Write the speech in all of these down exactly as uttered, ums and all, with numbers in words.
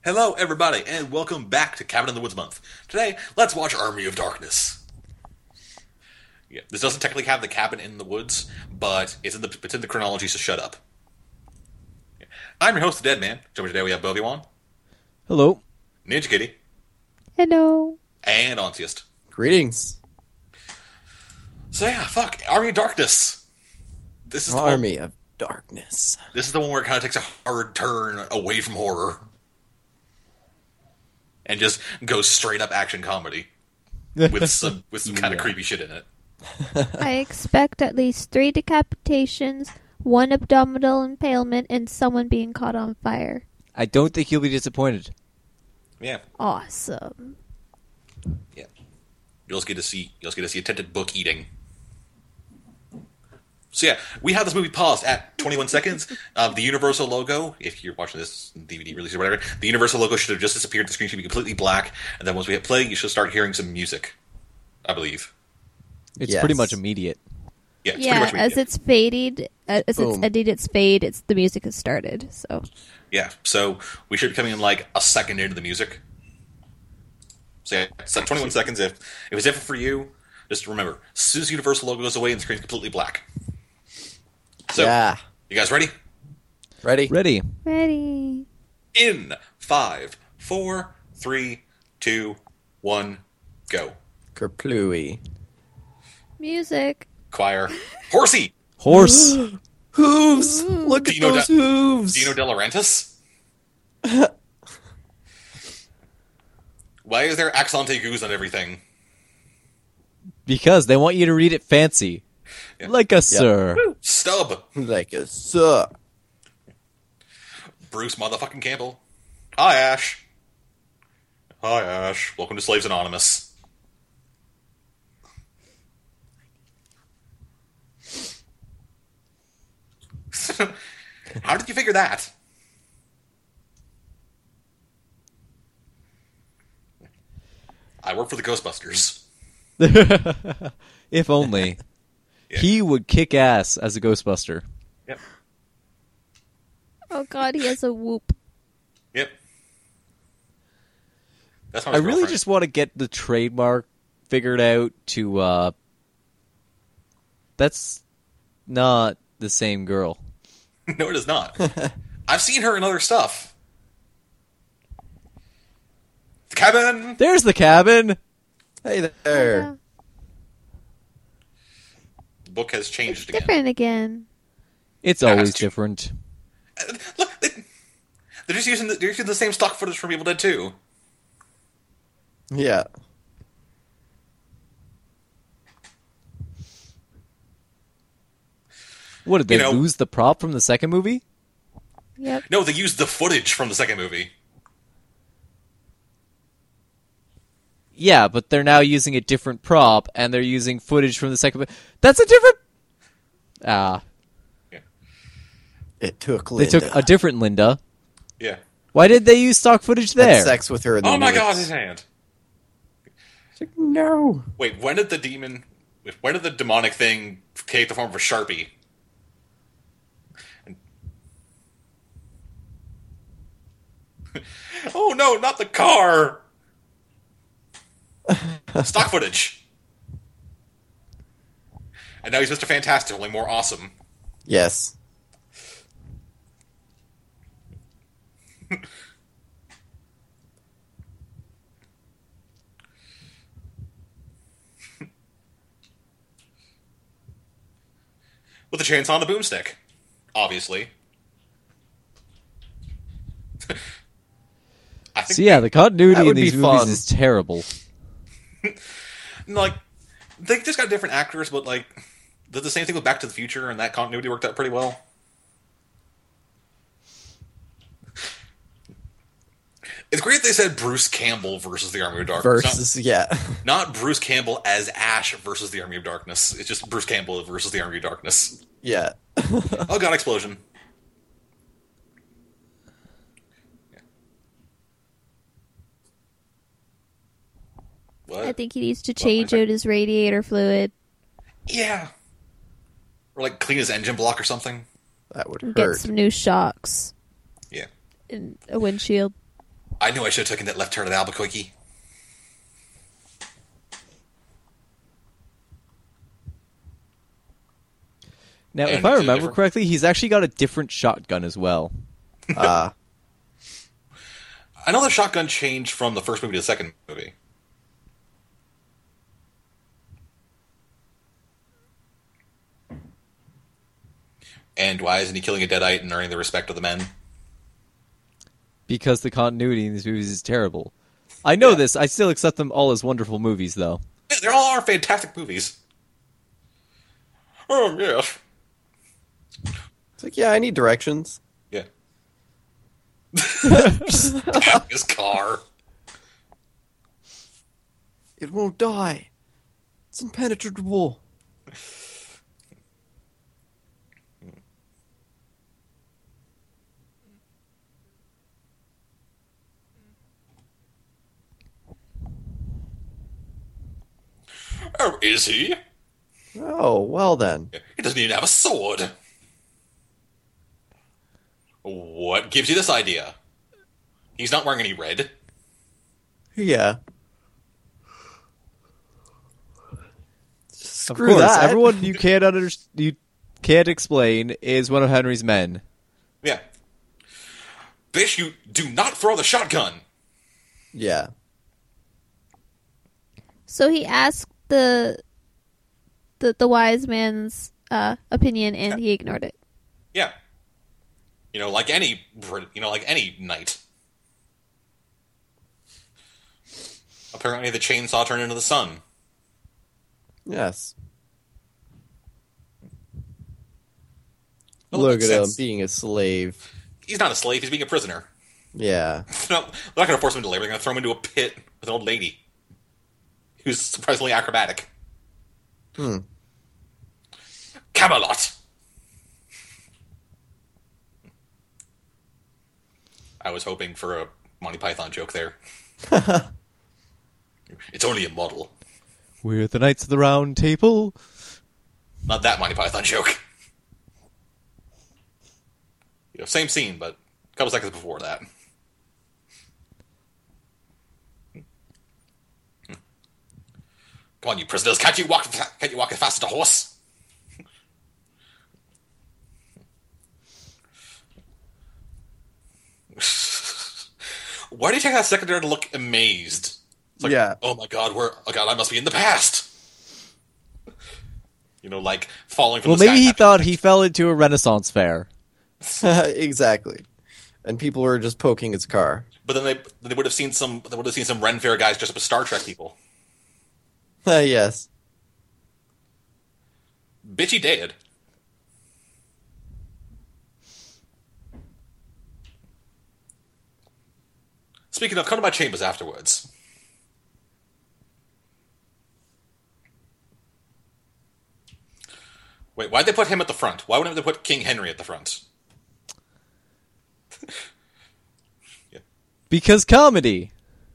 Hello, everybody, and welcome back to Cabin in the Woods Month. Today, let's watch Army of Darkness. Yeah, this doesn't technically have the cabin in the woods, but it's in the it's in the chronology, so shut up. Yeah. I'm your host, the Dead Man. Joining me today, we have Bobby Wan, Hello. Ninja Kitty, Hello. and Ontiest. Greetings. So yeah, fuck Army of Darkness. This is the Army one, of Darkness. This is the one where it kind of takes a hard turn away from horror and just goes straight up action comedy with some with some kind of Yeah. creepy shit in it. I expect at least three decapitations, one abdominal impalement, and someone being caught on fire. I don't think you'll be disappointed. Yeah. Awesome. Yeah, you'll just get to see you'll just get to see attempted book eating. So yeah, we have this movie paused at twenty-one seconds. Um, the Universal logo, if you're watching this D V D release or whatever, the Universal logo should have just disappeared. The screen should be completely black, and then once we hit play, you should start hearing some music. I believe. It's Yes. pretty much immediate. Yeah, it's yeah, pretty much as immediate. it's faded, uh, as Boom. it's ended its fade, it's the music has started. So Yeah, so we should be coming in like a second into the music. So yeah, so twenty-one seconds. If if it's different for you, just remember, as soon as the Universal logo goes away and the screen's completely black. So, yeah. you guys ready? Ready? Ready. ready. In five, four, three, two, one, go. Kerplooey. Music. Choir. Horsey! Horse. Hooves! Look at Dino those De- hooves! Dino De Laurentiis? Why is there accent aigus on everything? Because they want you to read it fancy. Yeah. Like a sir. Stub. Like a suck. Bruce motherfucking Campbell. Hi, Ash. Hi, Ash. Welcome to Slaves Anonymous. How did you figure that? I work for the Ghostbusters. If only. Yeah. He would kick ass as a Ghostbuster. Yep. Oh God, he has a whoop. Yep. That's my I really girlfriend. just want to get the trademark figured out to, uh... That's not the same girl. No, it is not. I've seen her in other stuff. The Cabin! There's the cabin! Hey there. Yeah. The book has It's changed again. different again. It's Yeah, always that's true. different. Uh, Look, they, they're just using the, they're using the same stock footage from Evil Dead two. Yeah. What, did they You know- lose the prop from the second movie? Yep. No, they used the footage from the second movie. Yeah, but they're now using a different prop, and they're using footage from the second movie. That's a different... Ah. It took They Linda. took a different Linda. Yeah. Why did they use stock footage Had there? sex with her in the Oh my woods. god, his hand. It's like, no. Wait, when did the demon... When did the demonic thing take the form of a Sharpie? And- oh no, not the car! Stock footage. And now he's Mister Fantastic, only more awesome. Yes. With a chainsaw and a boomstick. Obviously. I think So yeah, the continuity That in would these be movies fun. is terrible. like they just got different actors, but like did the same thing with Back to the Future, and that continuity worked out pretty well. It's great they said Bruce Campbell versus the Army of Darkness, Versus, yeah. not, not Bruce Campbell as Ash versus the Army of Darkness. It's just Bruce Campbell versus the Army of Darkness. Yeah. Oh god, explosion! Yeah. What? I think he needs to change out his radiator fluid. Yeah. Or like clean his engine block or something. That would and Get hurt. some new shocks Yeah. and a windshield. I knew I should have taken that left turn at Albuquerque. Now, And if I it's a remember different- correctly, he's actually got a different shotgun as well. Ah, I know the shotgun changed from the first movie to the second movie. And why isn't he killing a deadite and earning the respect of the men? Because the continuity in these movies is terrible. I know Yeah. this. I still accept them all as wonderful movies, though. Yeah, they all are fantastic movies. Oh, yes. it's like, yeah, I need directions. Yeah. Just tap his car. It won't die. It's impenetrable. Oh, is he? Oh, well then. He doesn't even have a sword. What gives you this idea? He's not wearing any red. Yeah. Of Screw course, that. everyone you can't under- you can't explain is one of Henry's men. Yeah. Bitch, you do not throw the shotgun. Yeah. So he asked the the the wise man's uh, opinion, and he ignored it. Yeah. You know, like any, Brit- you know, like any knight. Apparently, the chainsaw turned into the sun. Yes. Well, Look that at makes him sense. being a slave. He's not a slave. He's being a prisoner. Yeah. No, they're not going to force him into labor. They're going to throw him into a pit with an old lady who's surprisingly acrobatic. Hmm. Camelot. I was hoping for a Monty Python joke there. It's only a model. We're the Knights of the Round Table. Not that Monty Python joke. You know, same scene, but a couple seconds before that. Come on, you prisoners! Can't you walk? Can't you walk as fast as a horse? Why do you take that second there to look amazed? It's like, Yeah. oh my god, where? Oh god, I must be in the past. You know, like falling from Well, the sky. maybe he catching- thought he fell into a Renaissance fair. Exactly. And people were just poking his car. But then they they would have seen some they would have seen some Ren Fair guys dressed up as Star Trek people. Yes. Bitchy dead. Speaking of, come to my chambers afterwards. Wait, why'd they put him at the front? Why wouldn't they put King Henry at the front? Because comedy.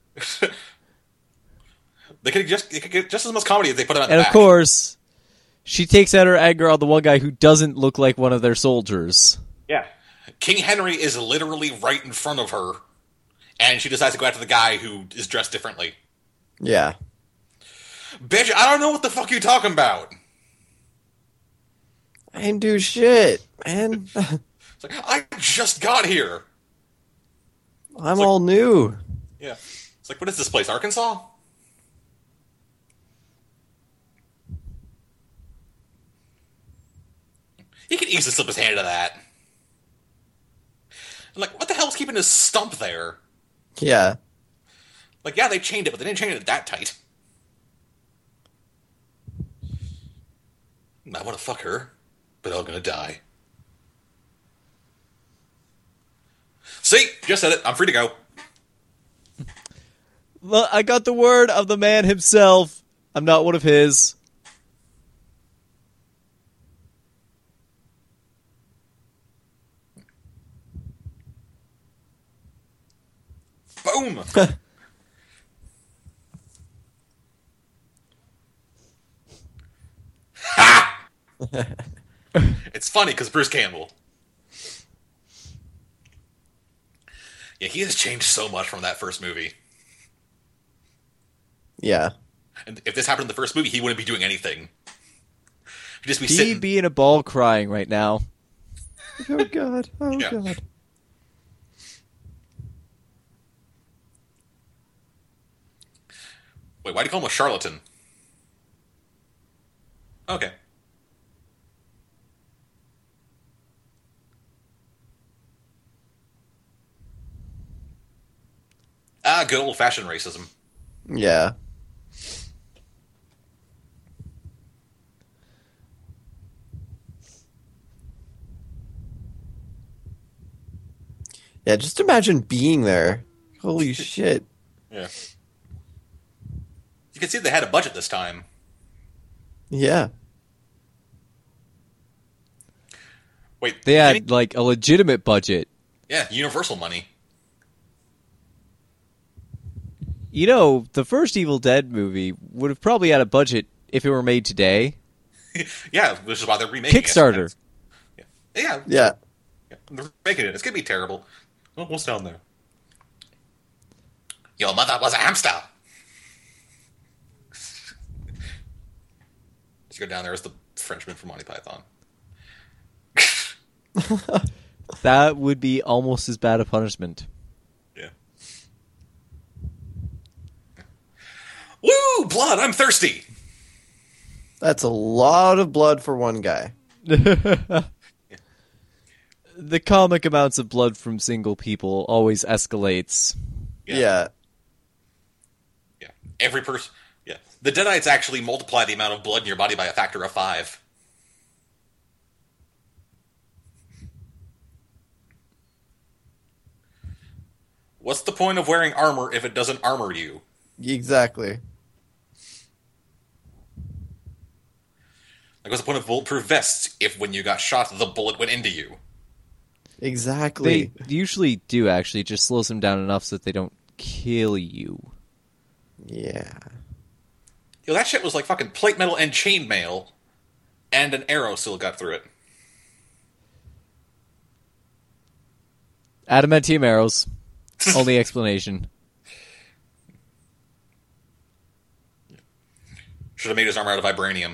They could just they could get just as much comedy if they put him at the And of back. course, she takes out her anger on the one guy who doesn't look like one of their soldiers. Yeah. King Henry is literally right in front of her, and she decides to go after the guy who is dressed differently. Yeah. Bitch, I don't know what the fuck you're talking about. I didn't do shit, man. It's like, I just got here. I'm like- all new. Yeah. It's like, what is this place, Arkansas? He could easily slip his hand into that. I'm like, what the hell's keeping his stump there? Yeah. Like, yeah, they chained it, but they didn't chain it that tight. I want to fuck her, but I'm gonna die. See? Just said it. I'm free to go. Look, I got the word of the man himself. I'm not one of his. Boom! Ha! It's funny because Bruce Campbell. Yeah, he has changed so much from that first movie. Yeah. And if this happened in the first movie, he wouldn't be doing anything. He'd just be He'd sitting. be in a ball crying right now. Oh god. Oh Yeah. god. Wait, why do you call him a charlatan? Okay. Ah, good old-fashioned racism. Yeah. Yeah, just imagine being there. Holy shit. Yeah. You can see they had a budget this time. Yeah. Wait, They can had, he- like, a legitimate budget. yeah, Universal money. You know, the first Evil Dead movie would have probably had a budget if it were made today. Yeah, which is why they're remaking it. Kickstarter. Yeah, yeah, Yeah. yeah, they're making it. It's gonna be terrible. Oh, what's down there? Your mother was a hamster. Let's go down there as the Frenchman from Monty Python. That would be almost as bad a punishment. Yeah. Woo! Blood! I'm thirsty! That's a lot of blood for one guy. The comic amounts of blood from single people always escalates. Yeah. Yeah. Yeah. Every person. Yeah. The Deadites actually multiply the amount of blood in your body by a factor of five. What's the point of wearing armor if it doesn't armor you? Exactly. Like, what's the point of bulletproof vests if when you got shot, the bullet went into you? Exactly. They usually do, actually. It just slows them down enough so that they don't kill you. Yeah. Yo, that shit was like fucking plate metal and chainmail, and an arrow still got through it. Adamantium arrows. Only explanation. Should have made his armor out of vibranium.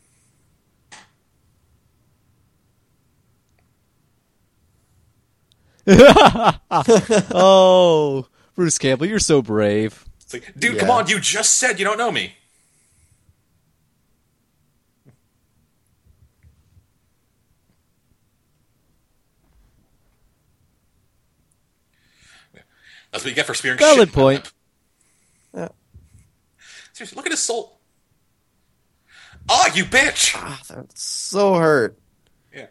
Oh, Bruce Campbell, you're so brave. It's like, dude, Yeah. come on, you just said you don't know me. That's what you get for spearing shit. Valid in point. that. Yeah. Seriously, look at his soul. Ah, you bitch! Ah, that's so hurt. Yeah.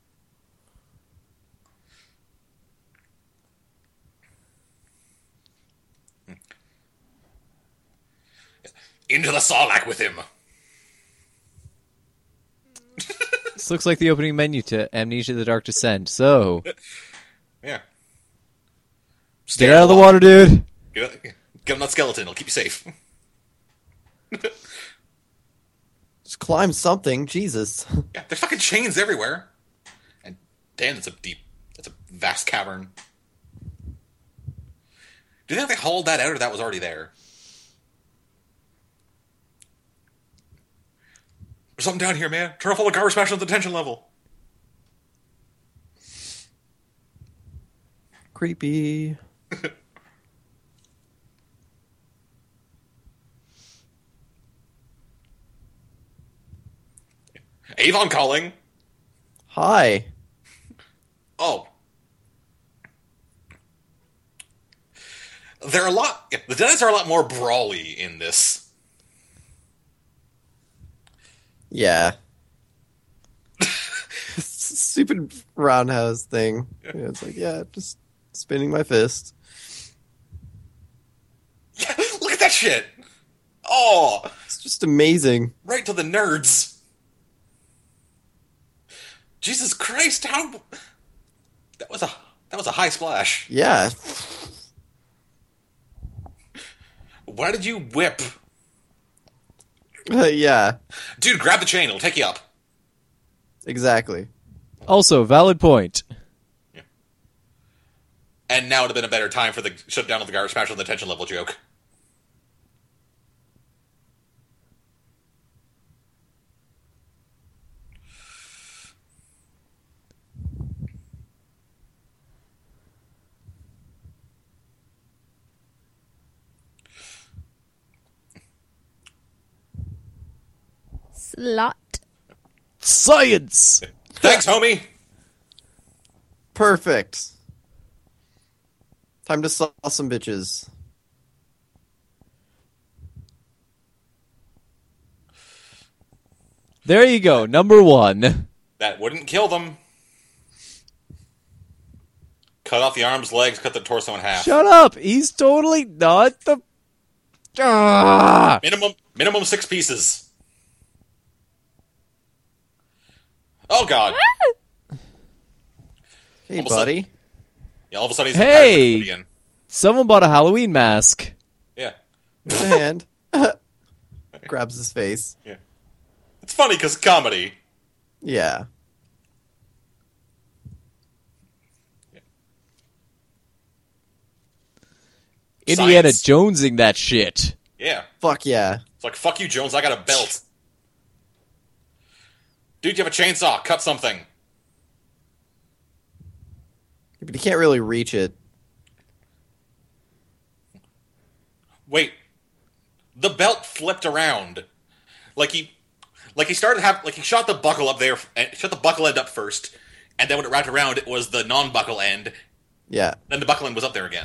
Into the Sarlacc with him. This looks like the opening menu to Amnesia: The Dark Descent. So, Yeah. get out of the water, dude. Get, get on that skeleton, it'll keep you safe. Just climb something. Jesus. Yeah, there's fucking chains everywhere. And damn, that's a deep, that's a vast cavern. Do you think they hauled that out or that was already there? There's something down here, man. Turn off all the garbage smash on the detention level. Creepy. Avon calling. Hi. Oh. They're a lot, yeah, the Deadites are a lot more brawly in this. Yeah. Stupid roundhouse thing. Yeah. Yeah, it's like, yeah, just spinning my fist. Yeah, look at that shit. Oh, It's just amazing. right to the nerds. Jesus Christ, how that was a that was a high splash. Yeah. Why did you whip? yeah. Dude, grab the chain, it'll take you up. Exactly. Also, valid point. And now would have been a better time for the shutdown of the garbage smash on the tension level joke. Slot. Science! Thanks, homie! Perfect. Time to saw some bitches. There you go, number one. That wouldn't kill them. Cut off the arms, legs, cut the torso in half. Shut up! He's totally not the... Ah! Minimum, minimum six pieces. Oh god. Hey, Almost buddy. Yeah, all of a sudden he's Hey! again. Someone bought a Halloween mask. Yeah. With a hand. Grabs his face. Yeah. It's funny because comedy. Yeah. Indiana Science. Jonesing that shit. Yeah. Fuck yeah. It's like, fuck you, Jones, I got a belt. Dude, you have a chainsaw. Cut something. But he can't really reach it. Wait. The belt flipped around. Like he... Like he started to have... Like he shot the buckle up there... And shot the buckle end up first. And then when it wrapped around, it was the non-buckle end. Yeah. Then the buckle end was up there again.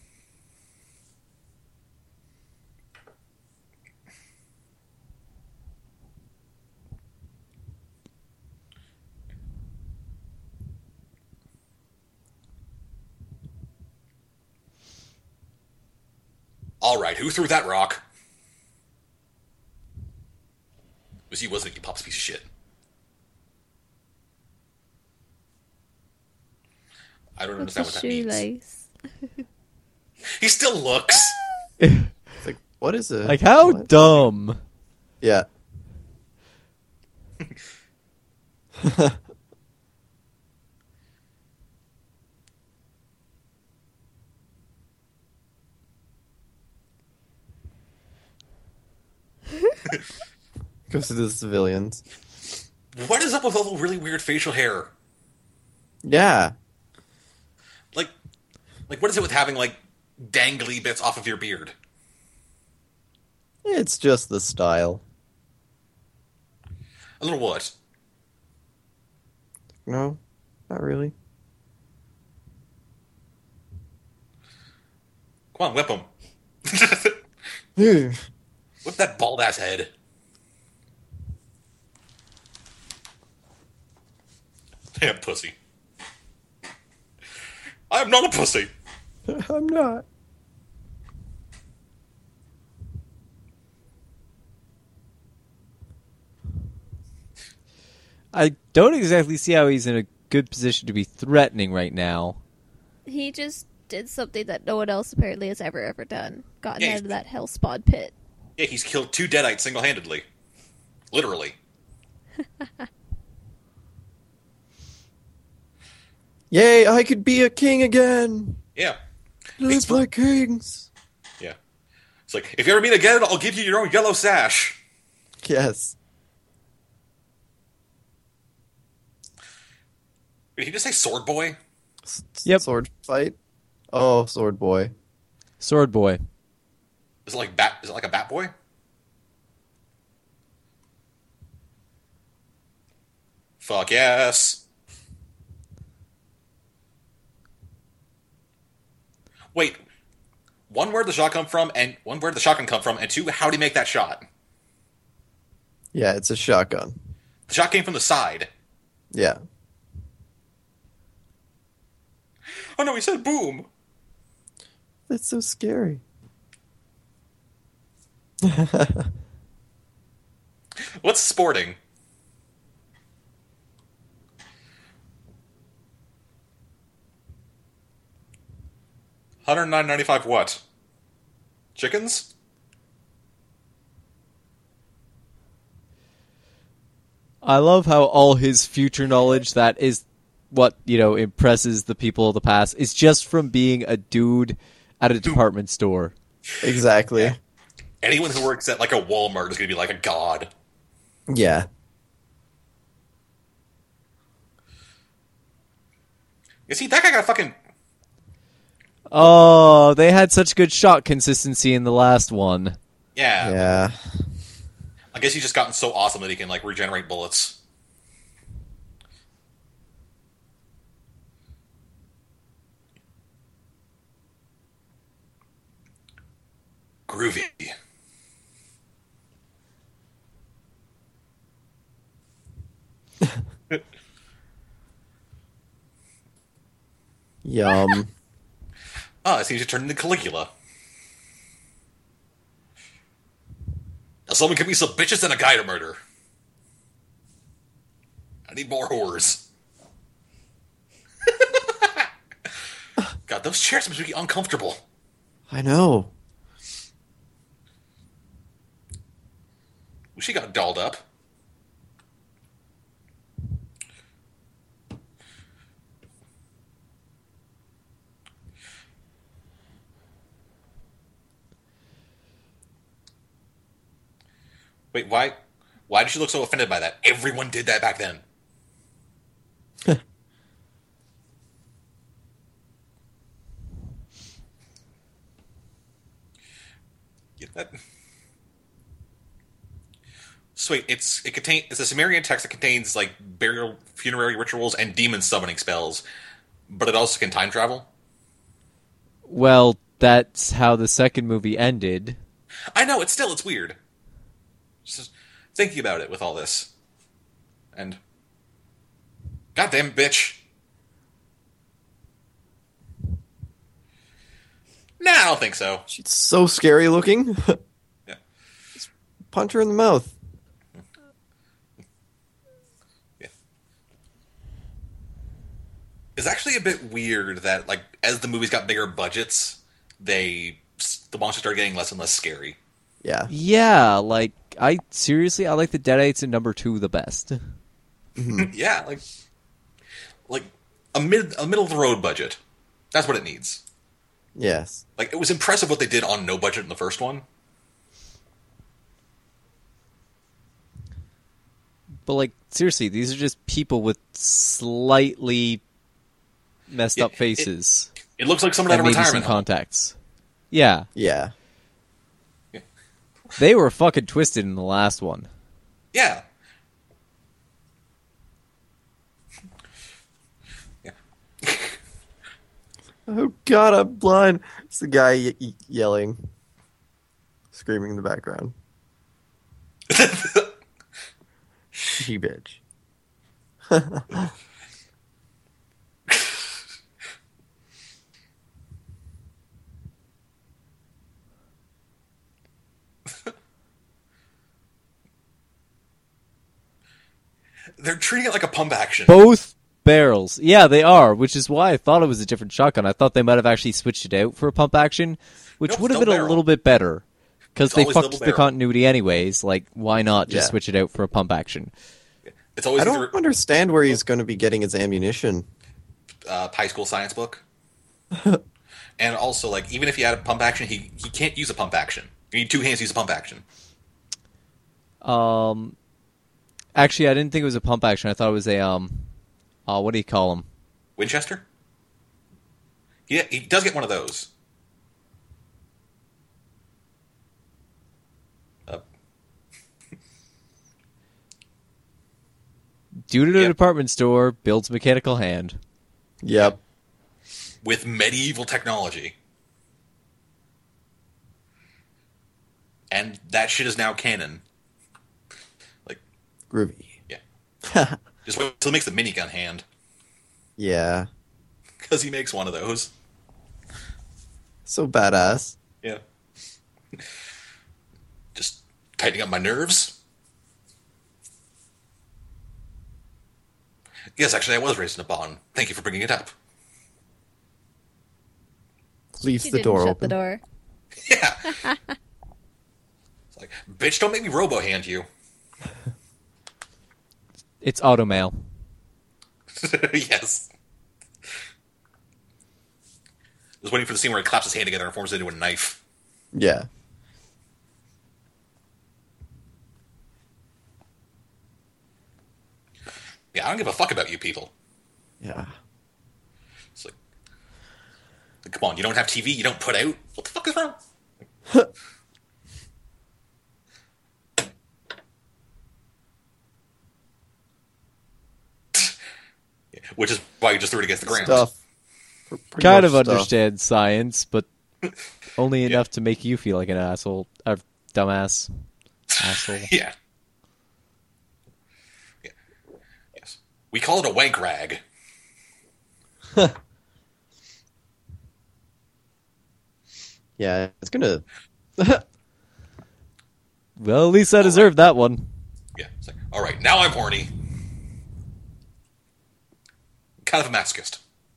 Alright, who threw that rock? It was you, wasn't it, you Pop's piece of shit? I don't What's understand a what that means. shoelace? He still looks! It's like, what is it? Like, how What? dumb. Yeah. Goes to the civilians. What is up with all the really weird facial hair? Yeah. Like, like what is it with having, like, dangly bits off of your beard? It's just the style. A little what? No, not really. Come on, whip him. Yeah. Whip that bald-ass head. Damn pussy. I'm not a pussy. I'm not. I don't exactly see how he's in a good position to be threatening right now. He just did something that no one else apparently has ever, ever done. Gotten Yeah, out he's- of that hellspawn pit. Yeah, he's killed two Deadites single-handedly. Literally. Yay, I could be a king again. Yeah. Live like kings. Yeah. It's like, if you ever meet again, I'll give you your own yellow sash. Yes. Did he just say sword boy? S- Yep. Sword fight. Oh, sword boy. Sword boy. Is it like bat? Is it like a bat boy? Fuck yes. Wait. One, where'd the shot come from? And one, where'd the shotgun come from? And two, how'd he make that shot? Yeah, it's a shotgun. The shot came from the side. Yeah. Oh no, he said boom. That's so scary. What's sporting? one hundred nine ninety-five what? Chickens? I love how all his future knowledge that is what, you know, impresses the people of the past is just from being a dude at a department store. Exactly. Yeah. Anyone who works at like a Walmart is going to be like a god. Yeah. You see, that guy got fucking... Oh, they had such good shot consistency in the last one. Yeah. Yeah. I guess he's just gotten so awesome that he can like regenerate bullets. Groovy. Yum. Oh, it seems to turn into Caligula. Now someone give me some bitches and a guy to murder. I need more whores. God, those chairs must be uncomfortable. I know. She got dolled up. Wait, why? Why did she look so offended by that? Everyone did that back then. Get that? Sweet. It's it contain it's a Sumerian text that contains like burial, funerary rituals, and demon summoning spells, but it also can time travel. Well, that's how the second movie ended. I know. It's still it's weird. Just thinking about it with all this, and goddamn bitch. Nah, I don't think so. She's so scary looking. Yeah. Just punch her in the mouth. Yeah. It's actually a bit weird that, like, as the movies got bigger budgets, they the monsters started getting less and less scary. Yeah. Yeah, like, I seriously, I like the Deadites in number two the best. Yeah, like, like a mid a middle of the road budget. That's what it needs. Yes. Like, it was impressive what they did on no budget in the first one. But, like, seriously, these are just people with slightly messed Yeah, up faces. It, it looks like someone at And a maybe some retirement home. contacts. Yeah. Yeah. They were fucking twisted in the last one. Yeah. Yeah. Oh God, I'm blind. It's the guy y- y- yelling, screaming in the background. She bitch. They're treating it like a pump action. Both barrels. Yeah, they are, which is why I thought it was a different shotgun. I thought they might have actually switched it out for a pump action, which Nope, would have double been a barrel. little bit better. Because It's they always fucked double the barrel. continuity anyways. Like, why not just Yeah. switch it out for a pump action? It's always I don't either understand where he's going to be getting his ammunition. uh, high school science book. And also, like, even if he had a pump action, he, he can't use a pump action. You need two hands to use a pump action. Um, actually, I didn't think it was a pump action. I thought it was a, um, uh, what do you call them? Winchester? He, he does get one of those. Uh, Dude at a Yep. department store builds mechanical hand. Yep. with medieval technology. And that shit is now canon. Like, Groovy. yeah. Just wait till he makes the minigun hand. Yeah. Because he makes one of those. So badass. Yeah. Just tightening up my nerves. Yes, actually, I was raised in a bond. Thank you for bringing it up. Leaves She the didn't door shut open. the door. Yeah. It's like, bitch, don't make me robo hand you. It's automail. Yes. I was waiting for the scene where he claps his hand together and forms it into a knife. Yeah. Yeah, I don't give a fuck about you people. Yeah. It's like, like, come on, you don't have T V, you don't put out? What the fuck is wrong? Yeah, which is why you just threw it against the ground. Stuff. Pr- pretty Kind much of stuff. understand science, but only Yeah. enough to make you feel like an asshole. A dumbass. Asshole. Yeah. Yeah. Yes. We call it a wank rag. Yeah, it's gonna. Well, at least I deserved that one. Yeah. It's like, all right, now I'm horny. Kind of a masochist.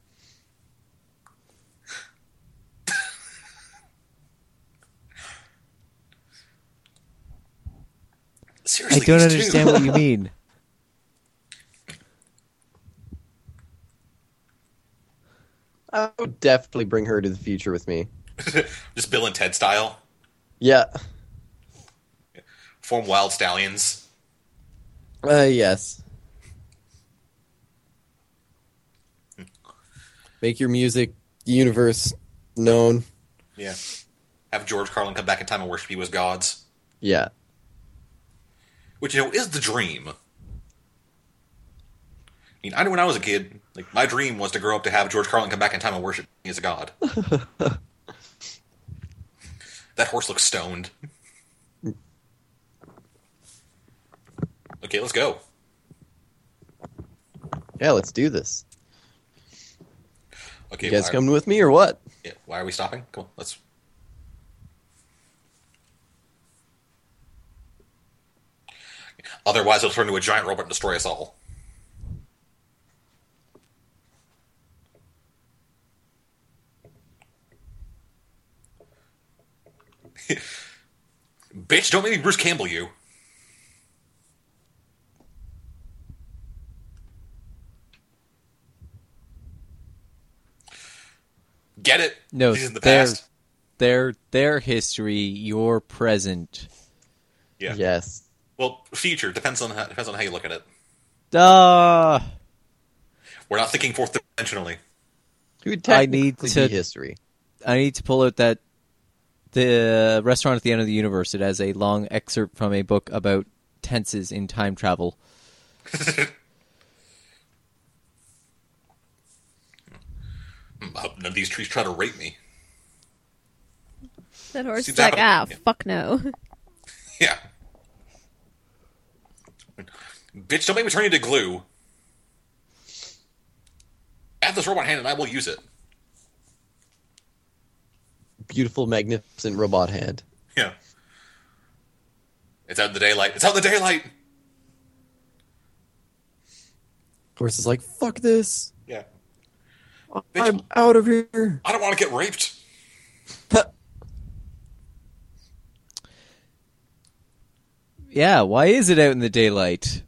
Seriously, I don't these understand two. what you mean. I would definitely bring her to the future with me. Just Bill and Ted style. Yeah. Form wild stallions. Uh, yes. Make your music universe known. Yeah. Have George Carlin come back in time and worship you as gods. Yeah. Which, you know, is the dream. I mean, I know when I was a kid, like, my dream was to grow up to have George Carlin come back in time and worship me as a god. That horse looks stoned. Okay, let's go. Yeah, let's do this. Okay, You guys why, coming with me or what? yeah, why are we stopping? Come on, let's... Otherwise, it'll turn into a giant robot and destroy us all. Bitch, don't make me Bruce Campbell you. Get it? No, He's in the they're- past. Their their history, your present. Yeah. Yes. Well, future depends on how, depends on how you look at it. Uh, We're not thinking fourth dimensionally. Who would I need technically to- be history? I need to pull out that the restaurant at the end of the universe. It has a long excerpt from a book about tenses in time travel. I hope none of these trees try to rape me. That horse See, is that like, ah, happened- yeah. fuck no. Yeah. Bitch, don't make me turn you into glue. Add this robot hand and I will use it. Beautiful, magnificent robot hand. Yeah. It's out in the daylight. It's out in the daylight! Horse is like, fuck this. Yeah. I'm out of here. I don't want to get raped. Yeah, why is it out in the daylight?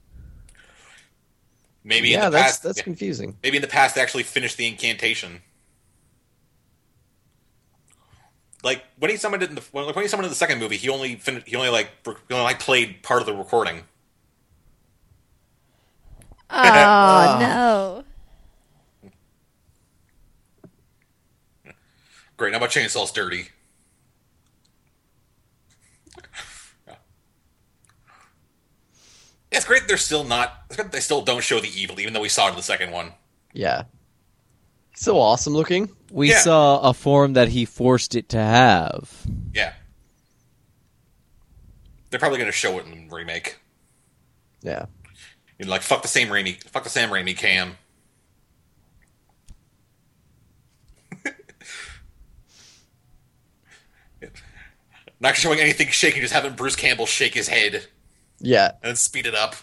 Maybe yeah, in the that's past. that's yeah. confusing. Maybe in the past they actually finished the incantation. Like when he summoned it in the when, when he summoned it in the second movie, he only fin- he only like he only like played part of the recording. Oh, no. Great, now my chainsaw's dirty. Yeah. It's great they're still not. It's great they still don't show the evil, even though we saw it in the second one. Yeah. So awesome looking. We Yeah. saw a form that he forced it to have. Yeah. They're probably going to show it in the remake. Yeah. You know, like fuck the same Raimi, fuck the Sam Raimi cam. Not showing anything shaking, just having Bruce Campbell shake his head Yeah. and then speed it up.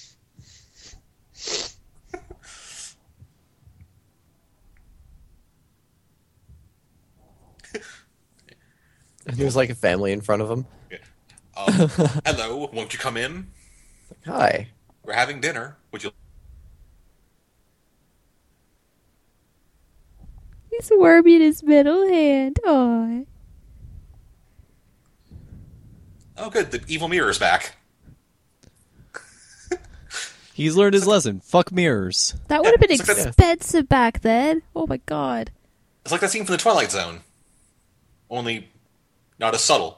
And there's like a family in front of him. Um, hello, won't you come in? Hi. We're having dinner. Would you? He's warming his middle hand. Aw. Oh, good. The evil mirror is back. He's learned his lesson. Fuck mirrors. That would have been it's like that- expensive back then. Oh my god. It's like that scene from the Twilight Zone. Only not as subtle.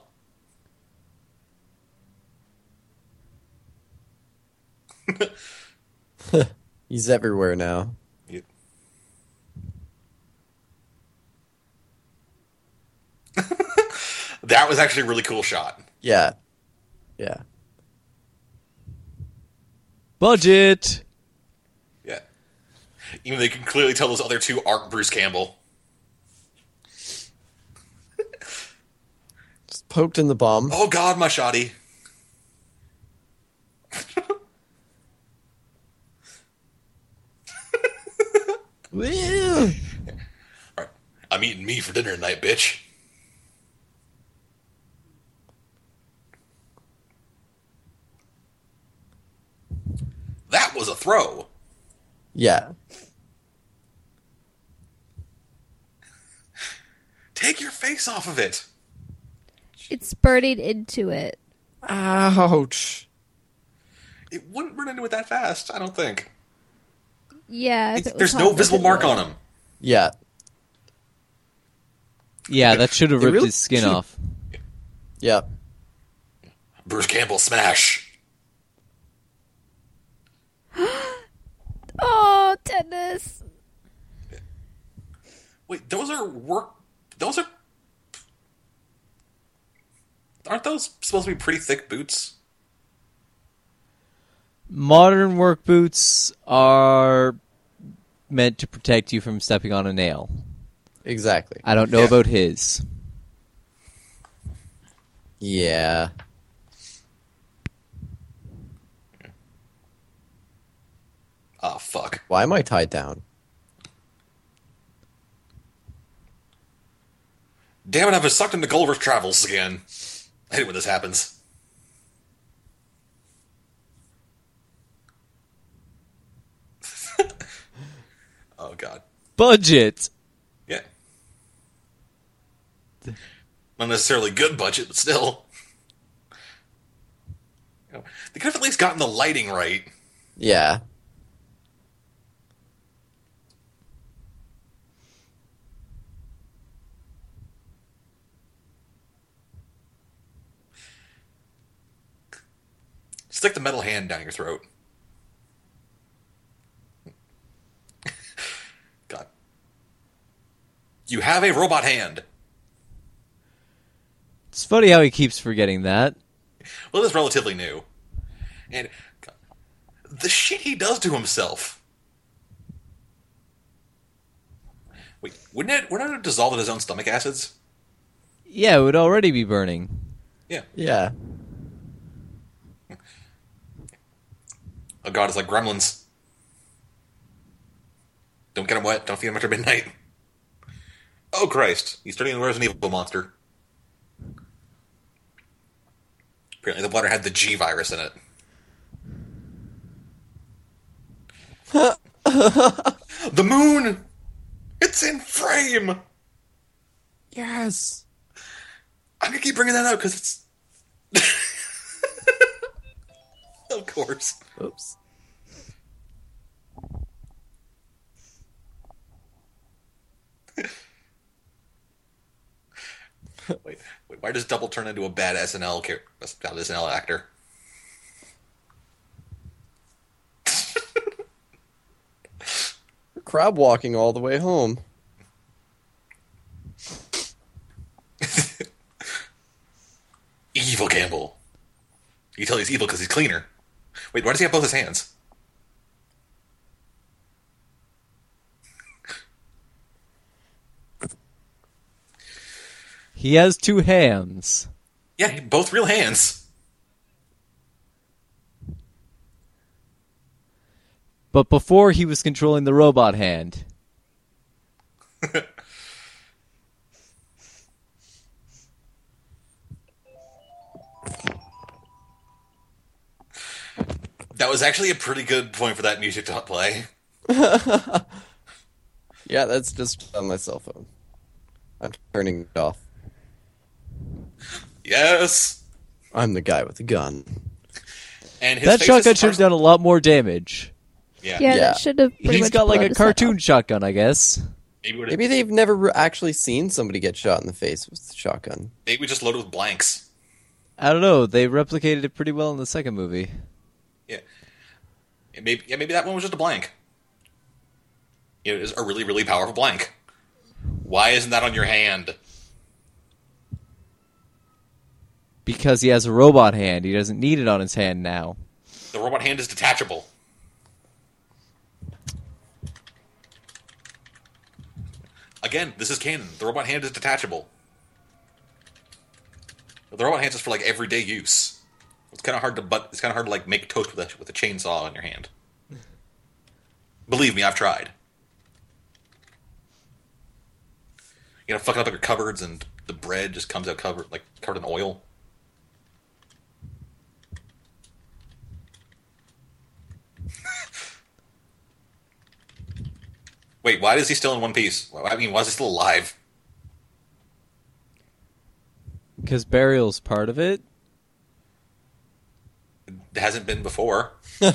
He's everywhere now. You- That was actually a really cool shot. Yeah. Yeah. Budget. Yeah. Even though you can clearly tell those other two aren't Bruce Campbell. Just poked in the bum. Oh god, my shoddy. Woo! Alright. I'm eating me for dinner tonight, bitch. That was a throw. Yeah. Take your face off of it. It's burning into it. Ouch. It wouldn't run into it that fast, I don't think. Yeah. if It's- it was there's hot no enough, visible it mark would. on him. Yeah. Yeah, that should have They ripped really his skin should- off. Yeah. Bruce Campbell smash. Oh, tennis. Wait, those are work. Those are. Aren't those supposed to be pretty thick boots? Modern work boots are meant to protect you from stepping on a nail. Exactly. I don't know Yeah. about his. Yeah. Oh, fuck. Why am I tied down? Damn it, I've been sucked into Gulliver's Travels again. I hate when this happens. Oh, God. Budget. Yeah. Not necessarily good budget, but still. You know, they could have at least gotten the lighting right. Yeah. Stick the metal hand down your throat. God. You have a robot hand. It's funny how he keeps forgetting that. Well, it is relatively new. And God, the shit he does to himself. Wait, wouldn't it, wouldn't it have dissolved in his own stomach acids? Yeah, it would already be burning. Yeah. Yeah. Oh god, it's like gremlins. Don't get him wet. Don't feed him after midnight. Oh Christ, he's turning into a Resident Evil monster. Apparently the water had the G virus in it. The moon! It's in frame! Yes. I'm gonna keep bringing that up because it's... Of course. Oops. Wait, wait, why does Double turn into a bad S N L char- S N L actor? Crab walking all the way home. Evil Campbell. You tell he's evil because he's cleaner. Wait, why does he have both his hands? He has two hands. Yeah, both real hands. But before he was controlling the robot hand. That was actually a pretty good point for that music to play. Yeah, that's just on my cell phone. I'm turning it off. Yes. I'm the guy with the gun. And his That face shotgun is should have done a lot more damage. Yeah. Yeah, Yeah. that should have. pretty He's much got like blown a his head cartoon off. shotgun, I guess. Maybe, would've- Maybe they've never re- actually seen somebody get shot in the face with the shotgun. maybe we just loaded with blanks. I don't know. They replicated it pretty well in the second movie. Yeah. Yeah, maybe, yeah, maybe that one was just a blank. It was a really, really powerful blank. Why isn't that on your hand? Because he has a robot hand. He doesn't need it on his hand now. The robot hand is detachable. Again, this is canon. The robot hand is detachable. The robot hand is for like everyday use. It's kind of hard to but it's kind of hard to like make toast with a with a chainsaw in your hand. Believe me, I've tried. You know, fucking up your cupboards and the bread just comes out covered like covered in oil. Wait, why is he still in one piece? I mean, why is he still alive? Because burial's part of it. It hasn't been before.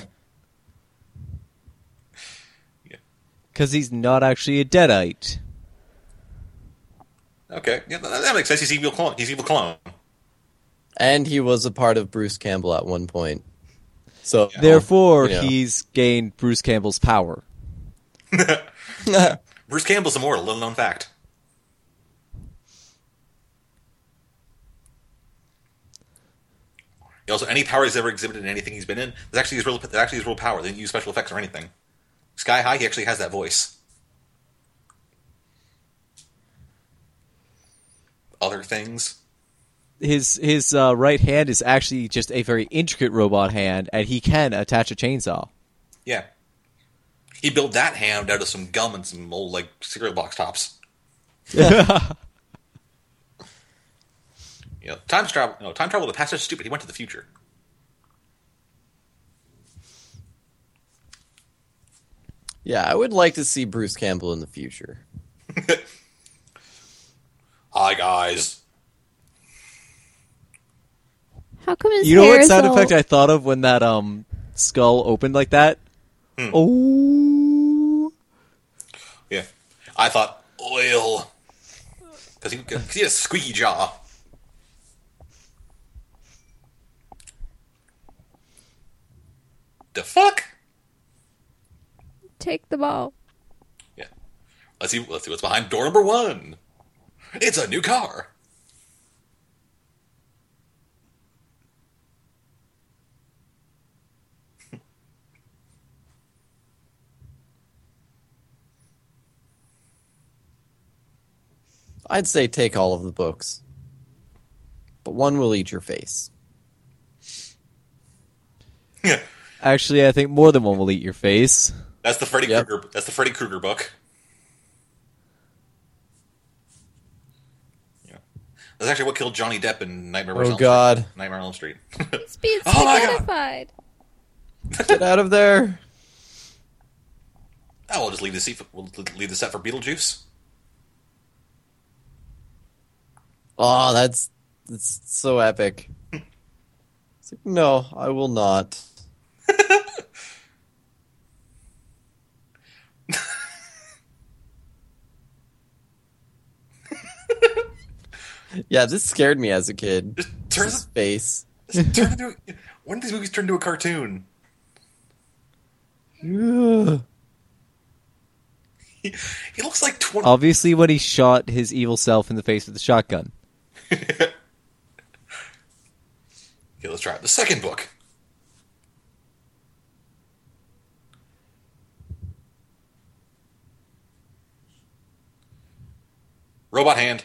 Because he's not actually a Deadite. Okay, yeah, that, that makes sense. He's evil clone. He's evil clone. And he was a part of Bruce Campbell at one point. So Therefore, you know. he's gained Bruce Campbell's power. Bruce Campbell's immortal, little known fact. Also, any power he's ever exhibited in anything he's been in, that's actually his real, that's actually his real power. They didn't use special effects or anything. Sky High, he actually has that voice. Other things. His his uh, right hand is actually just a very intricate robot hand, and he can attach a chainsaw. Yeah. He built that hand out of some gum and some old, like, cereal box tops. You know, time travel. No, time travel. The past is stupid. He went to the future. Yeah, I would like to see Bruce Campbell in the future. Hi guys. How come his You know hair what is sound all... effect I thought of when that um skull opened like that? Hmm. Oh, Yeah, I thought oil because he, 'cause he has a squeaky jaw. The fuck? Take the ball. Yeah. Let's see. Let's see what's behind door number one. It's a new car. I'd say take all of the books. But one will eat your face. Yeah. actually, I think more than one will eat your face. That's the Freddy Yep. Krueger. That's the Freddy Krueger book. Yeah. That's actually what killed Johnny Depp in Nightmare on Oh, Elm God. Street. Nightmare on Elm Street. It's being Oh my God. spaghettified. Get out of there! Oh, we'll just leave the seat. For, we'll leave the set for Beetlejuice. Oh, that's that's so epic. It's like, no, I will not. Yeah, this scared me as a kid. Just His turns. face. Just turn into. When did these movies turn into a cartoon? Ugh. He, he looks like twenty. Obviously, when he shot his evil self in the face with the shotgun. Okay, let's try it. The second book. Robot hand.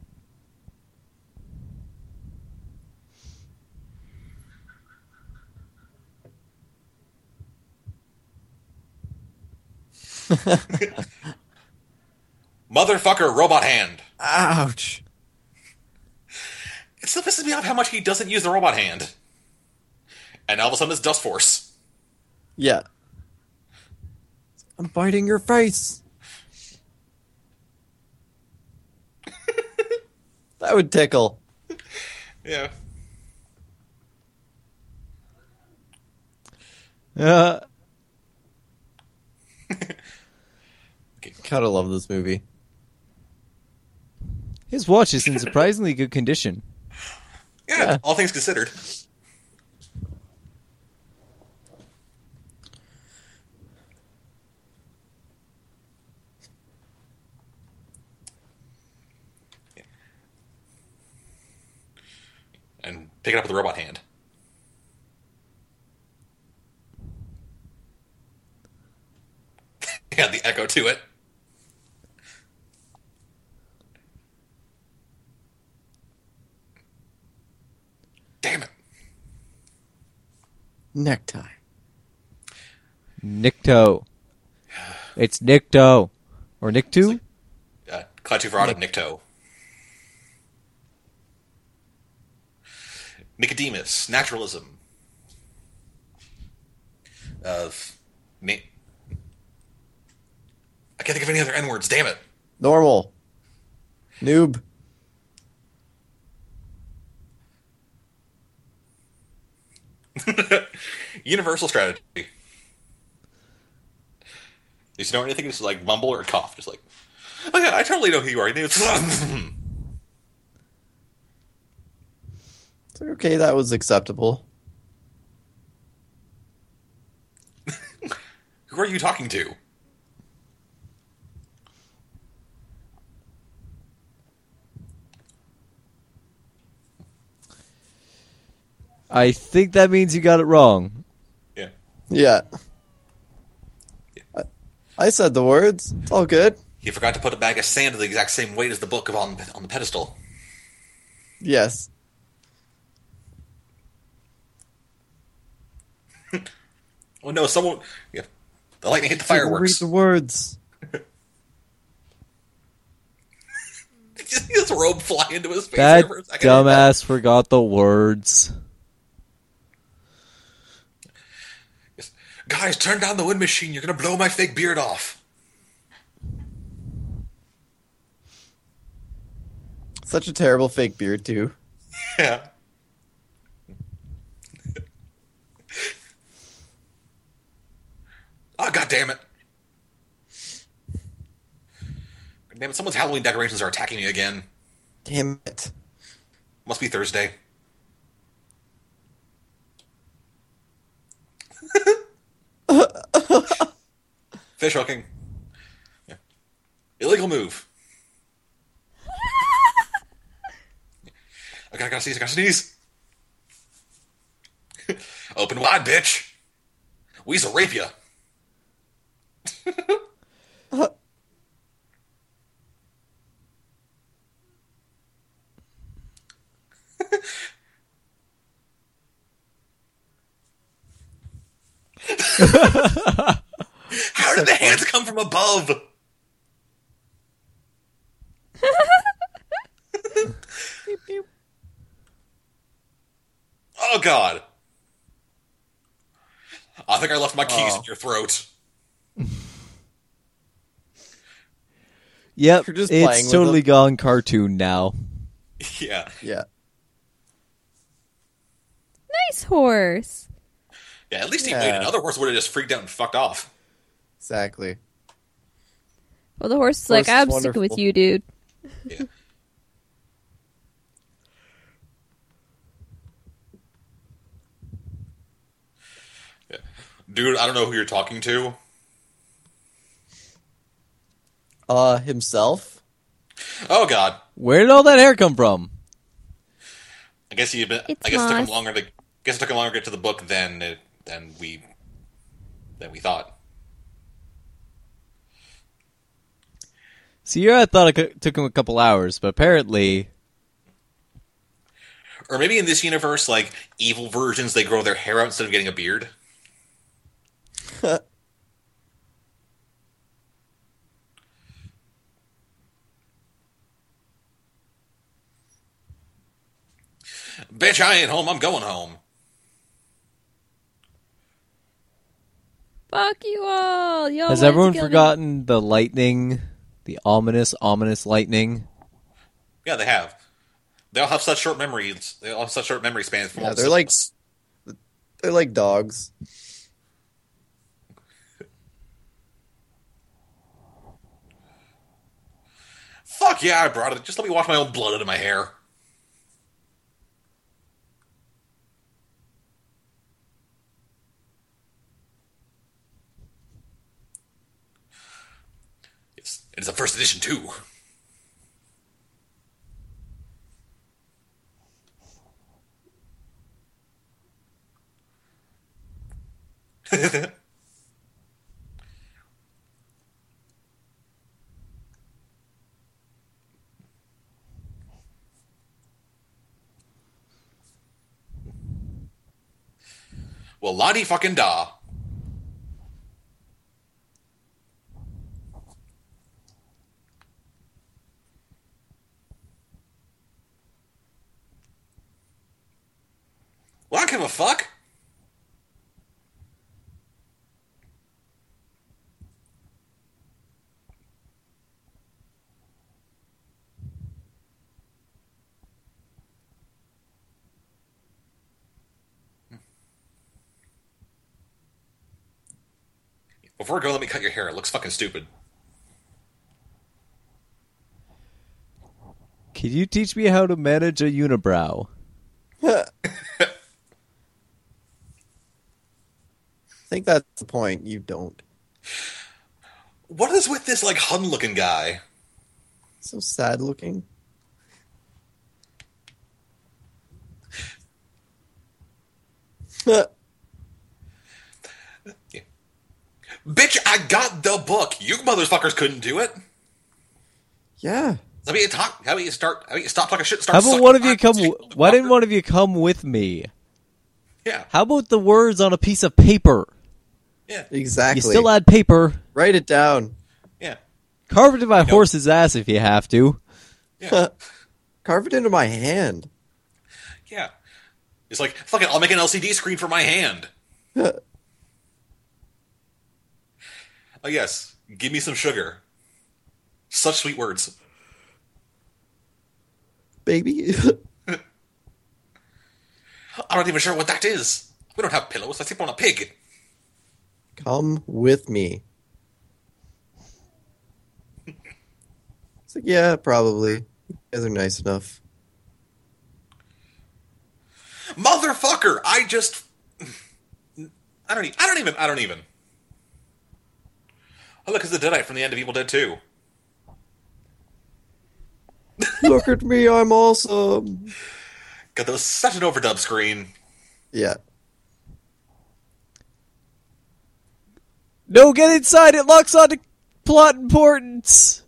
Motherfucker, robot hand. Ouch. It still pisses me off how much he doesn't use the robot hand. And all of a sudden it's Dust Force. Yeah. I'm biting your face. That would tickle. Yeah. Uh, Gotta love this movie. his watch is in surprisingly good condition. Yeah, Yeah. all things considered. And pick it up with the robot hand. Yeah, the echo to it. Damn it. Necktie. Nikto. It's Nikto. Or Nikto? Uh, Klaatu Verada, Nikto. Nicodemus, naturalism. Uh, na- I can't think of any other N words, damn it. Normal. Noob. Universal strategy. If you know anything, just like mumble or cough. Just like, oh yeah, I totally know who you are. It's It's like, okay, that was acceptable. Who are you talking to? I think that means you got it wrong. Yeah. Yeah. I, I said the words. It's all good. He forgot to put a bag of sand the exact same weight as the book of on on the pedestal. Yes. Oh no, someone. Yeah, the lightning hit the Read fireworks. the words. His robe fly into his face. That there for a second. dumbass forgot the words. Yes. Guys, turn down the wind machine. You're gonna blow my fake beard off. Such a terrible fake beard, too. Yeah. Oh, god damn it. God damn it, someone's Halloween decorations are attacking me again. Damn it. Must be Thursday. Fish hooking. Yeah. Illegal move. I gotta, gotta sneeze, I gotta sneeze. Open wide, bitch. Weasel rape ya. How did the hands come from above? Oh god. I think I left my keys Oh. in your throat. Yep, You're just playing it's with totally them. gone cartoon now. Yeah. Yeah. Nice horse. Yeah, at least he Yeah. waited. Another horse would have just freaked out and fucked off. Exactly. Well, the horse is Horse like, is I'm sticking with wonderful. you, dude. Yeah. Yeah. Dude, I don't know who you're talking to. Uh, himself? Oh god. Where did all that hair come from? I guess you been It's I guess it took him moss. longer to guess it took him longer to get to the book than it, than we than we thought. See, I thought it cou- took him a couple hours, but apparently, Or maybe in this universe, like evil versions, they grow their hair out instead of getting a beard. Bitch, I ain't home. I'm going home. Fuck you all. Y'all has wanted to everyone kill me. forgotten the lightning, the ominous, ominous lightning? Yeah, they have. They all have such short memories. They all have such short memory spans. From Yeah, all they're the like systems. they're like dogs. Fuck yeah, I brought it. Just let me wash my own blood out of my hair. Yes, it's a first edition too. Well, la-di fucking da. Well, I don't give a fuck. Before I go, let me cut your hair. It looks fucking stupid. Can you teach me how to manage a unibrow? I think that's the point. You don't. What is with this, like, Hun-looking guy? So sad looking. Bitch, I got the book. You motherfuckers couldn't do it. Yeah. How about you talk? How about you start? How about you stop talking shit? How Start. about sucking one of you cocks, come? you Why didn't motherfucker. one of you come with me? Yeah, How about the words on a piece of paper? yeah, Exactly. You still add paper. Write it down. yeah, Carve it in my know. horse's ass if you have to. yeah, Carve it into my hand. yeah. It's like, fuck it, I'll make an L C D screen for my hand. Oh yes, give me some sugar. Such sweet words. Baby. I'm not even sure what that is. We don't have pillows. I sleep on a pig. Come with me. It's like, yeah, probably. You guys are nice enough. Motherfucker! I just, I don't. E- I don't even. I don't even. Oh look, it's the Deadite from the end of Evil Dead two. Look at me, I'm awesome. God, that was such an overdub screen. Yeah. No, get inside. It locks on to plot importance.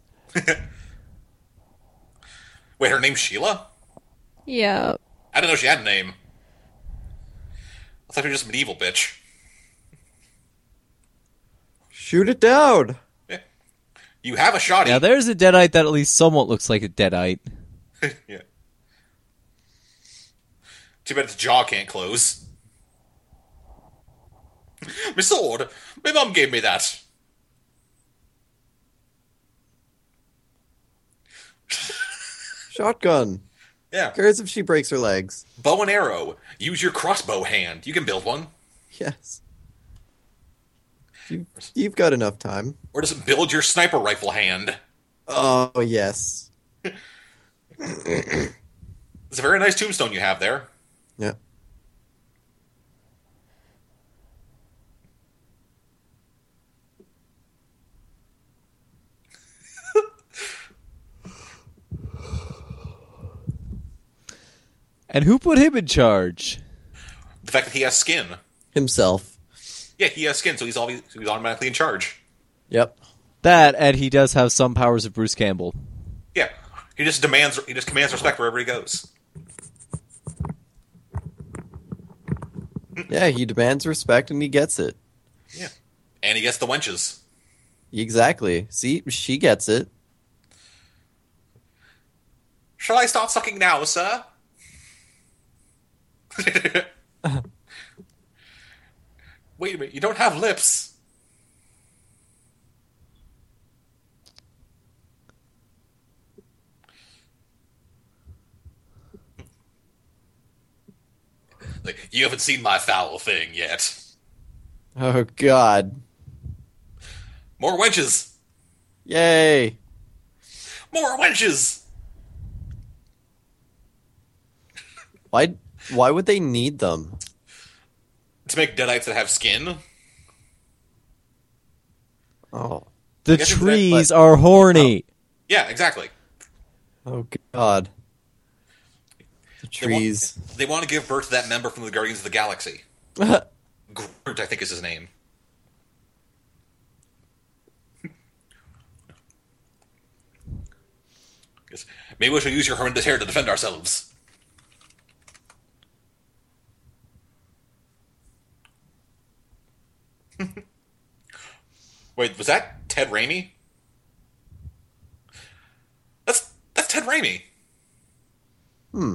Wait, her name's Sheila? Yeah. I didn't know she had a name. I thought she was just medieval bitch. Shoot it down. Yeah. You have a shoddy. Now there's a Deadite that at least somewhat looks like a Deadite. Yeah. Too bad its jaw can't close. My sword! My mum gave me that! Shotgun. Yeah. Who cares if she breaks her legs? Bow and arrow. Use your crossbow hand. You can build one. Yes. You, you've got enough time. Or just build your sniper rifle hand. Oh, yes. It's a very nice tombstone you have there. Yeah. And who put him in charge? The fact that he has skin. Himself. Yeah, he has skin, so he's, always, so he's automatically in charge. Yep. That, and he does have some powers of Bruce Campbell. Yeah. He just demands, he just commands respect wherever he goes. Yeah, he demands respect and he gets it. Yeah. And he gets the wenches. Exactly. See, she gets it. Shall I start sucking now, sir? Wait a minute, you don't have lips. Like, you haven't seen my foul thing yet. Oh God! More wenches! Yay! More wenches! Why? Why would they need them? To make deadites that have skin? Oh. The guess it's that, trees but- are horny. Yeah, exactly. Oh God. The They want- trees. They want to give birth to that member from the Guardians of the Galaxy. Groot, I think is his name. Yes. Maybe we should use your horrendous hair to defend ourselves. Wait, was that Ted Raimi? That's that's Ted Raimi. Hmm.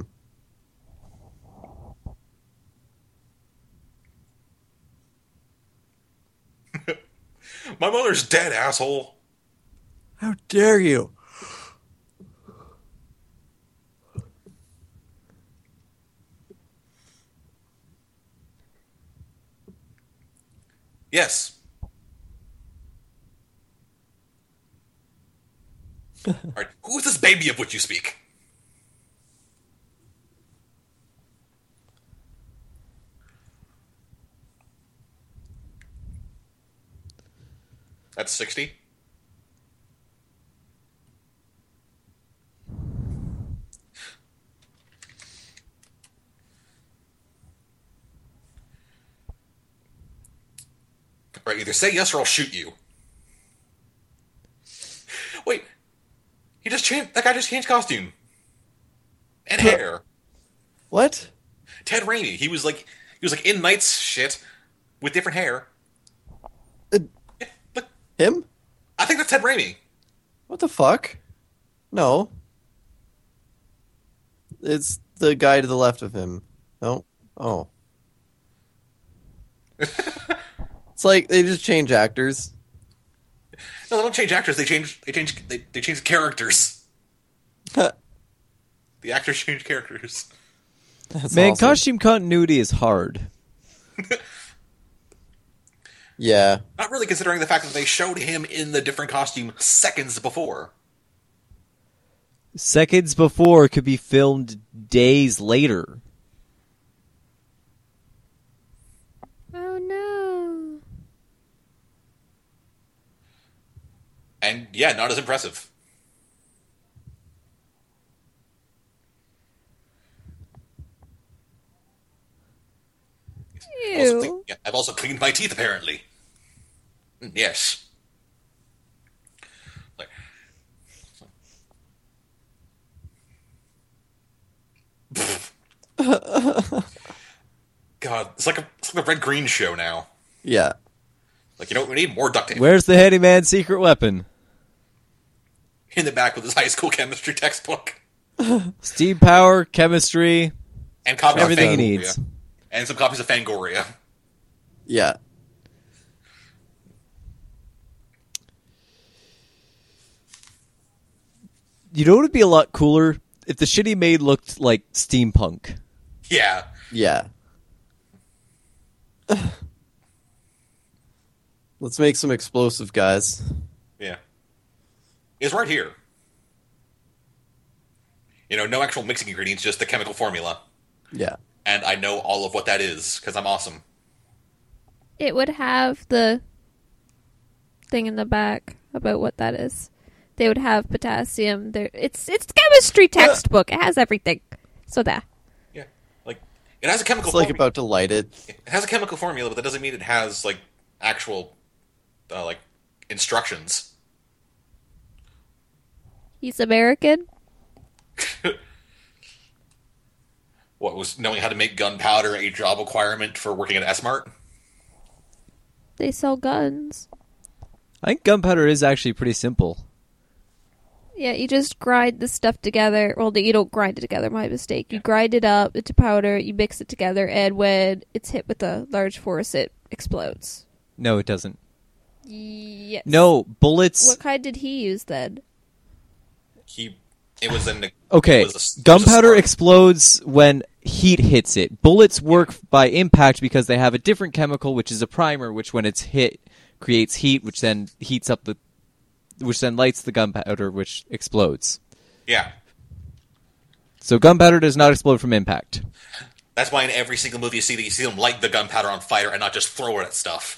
My mother's dead, asshole. How dare you? Yes. All right, who is this baby of which you speak? That's sixty. Right, either say yes or I'll shoot you. Wait, he just changed. That guy just changed costume and hair. What? Ted Raimi. He was like he was like in Knight's shit with different hair. Uh, Yeah, look, him? I think that's Ted Raimi. What the fuck? No. It's the guy to the left of him. No? Oh. It's like they just change actors. No, they don't change actors. They change. They change. They, they change characters. That's The actors change characters. Man, awesome. costume continuity is hard. Yeah. Not really, considering the fact that they showed him in the different costume seconds before. Seconds before could be filmed days later. Oh no. And yeah, not as impressive. I've also, Ew. clean- yeah, I've also cleaned my teeth, apparently. Mm, Yes. Like, God, it's like a it's like the Red Green show now. Yeah. Like, you know what we need? More duct tape. Where's the handyman's secret weapon? In the back with his high school chemistry textbook. Steam power, chemistry, And copies everything of he Fangoria. needs. And some copies of Fangoria. Yeah. You know what would be a lot cooler? If the shit he made looked like steampunk. Yeah. Yeah. Let's make some explosive guys. Yeah. It's right here. You know, no actual mixing ingredients, just the chemical formula. Yeah. And I know all of what that is, because I'm awesome. It would have the thing in the back about what that is. They would have potassium. There, it's it's chemistry textbook. It has everything. So that. Yeah. Like, it has a chemical It's like formula. about to light it. It has a chemical formula, but that doesn't mean it has, like, actual, uh, like, instructions. He's American. What, was knowing how to make gunpowder a job requirement for working at S-Mart? They sell guns. I think gunpowder is actually pretty simple. Yeah, you just grind the stuff together. Well, you don't grind it together. My mistake. You grind it up into powder. You mix it together, and when it's hit with a large force, it explodes. No, it doesn't. Yes. No, bullets. What kind did he use then? He It was an Okay, it was a- it was a gunpowder spark. explodes when heat hits it. Bullets work by impact because they have a different chemical, which is a primer, which when it's hit creates heat, which then heats up the, which then lights the gunpowder, which explodes. Yeah. So gunpowder does not explode from impact. That's why in every single movie you see that you see them light the gunpowder on fire and not just throw it at stuff.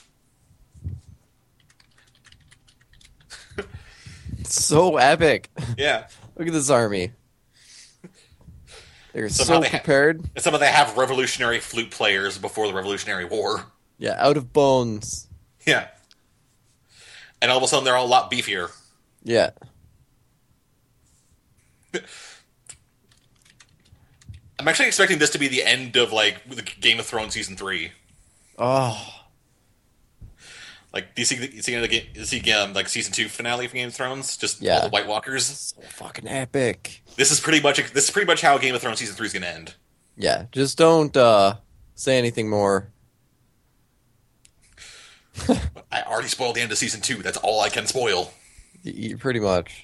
So epic. Yeah. Look at this army. They're Somehow so they ha- prepared. And some of them have revolutionary flute players before the Revolutionary War. Yeah, out of bones. Yeah. And all of a sudden they're all a lot beefier. Yeah. I'm actually expecting this to be the end of, like, the Game of Thrones Season three. Oh. Like, do you see, the- you see, the, ga- you see um, like, Season two finale of Game of Thrones? Just Yeah. all the White Walkers? So fucking epic. This is pretty much this is pretty much how Game of Thrones Season three is going to end. Yeah, just don't uh, say anything more. I already spoiled the end of Season two. That's all I can spoil. Y- y- pretty much.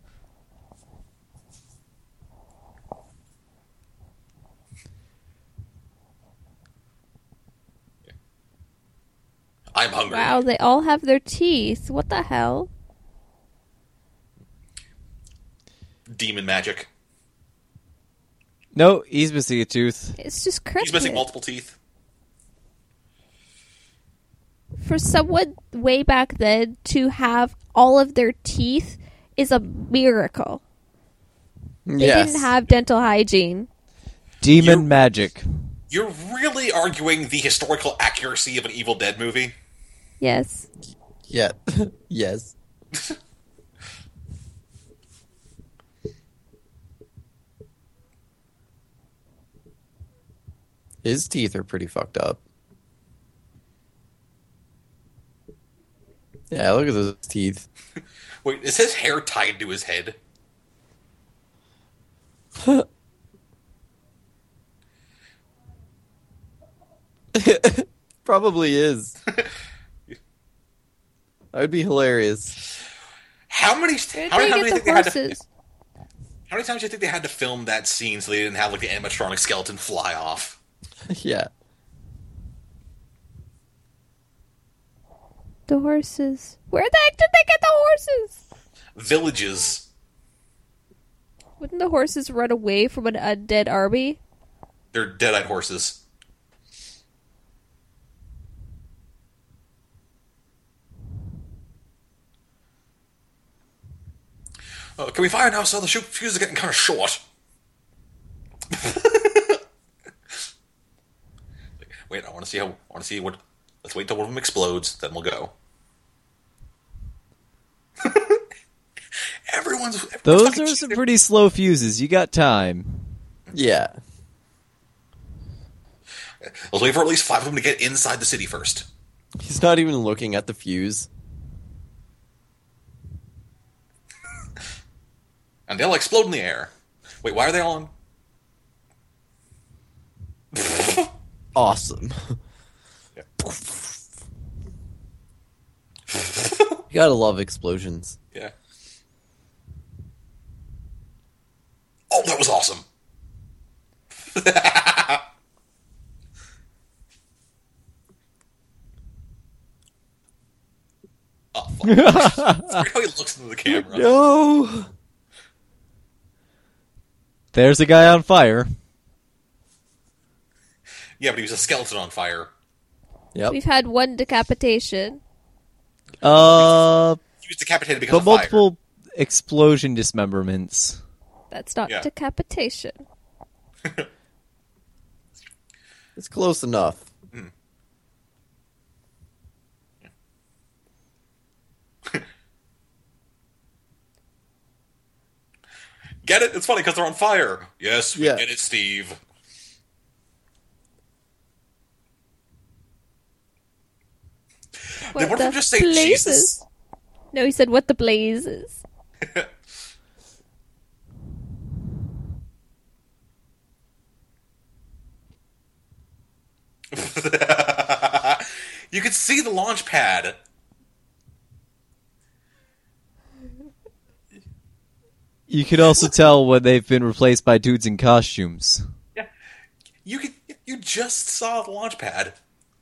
I'm hungry. Wow, they all have their teeth. What the hell? Demon magic. No, he's missing a tooth. It's just crazy. He's missing multiple teeth. For someone way back then to have all of their teeth is a miracle. They Yes. didn't have dental hygiene. Demon You- magic. You're really arguing the historical accuracy of an Evil Dead movie? Yes. Yeah. Yes. His teeth are pretty fucked up. Yeah, look at those teeth. Wait, is his hair tied to his head? Probably is. That would be hilarious. How many? Where'd How, they how get many the think they had to? horses? How many times do you think they had to film that scene so they didn't have like the animatronic skeleton fly off? Yeah. The horses. Where the heck did they get the horses? Villages. Wouldn't the horses run away from an undead army? They're dead-eyed horses. Uh, can we fire now, sir? The shoot fuse is getting kind of short. Wait, I want to see how. I want to see what. Let's wait till one of them explodes, then we'll go. everyone's, everyone's Those fucking are cheating. some pretty slow fuses. You got time. Yeah. Let's wait for at least five of them to get inside the city first. He's not even looking at the fuse. And they'll explode in the air. Wait, why are they all on? Awesome. Yeah. You gotta love explosions. Yeah. Oh, that was awesome. Oh, fuck. It's weird how he looks into the camera. No! There's a guy on fire. Yeah, but he was a skeleton on fire. Yep. We've had one decapitation. Uh, He was decapitated because but of fire. multiple explosion dismemberments. That's not Yeah. decapitation. It's close enough. Get it? It's funny because they're on fire. Yes, we Yeah. get it, Steve. What Did one of the them just say blazes? Jesus? No, he said, what the blazes? You could see the launch pad. You can also tell when they've been replaced by dudes in costumes. Yeah, you could. You just saw the launch pad.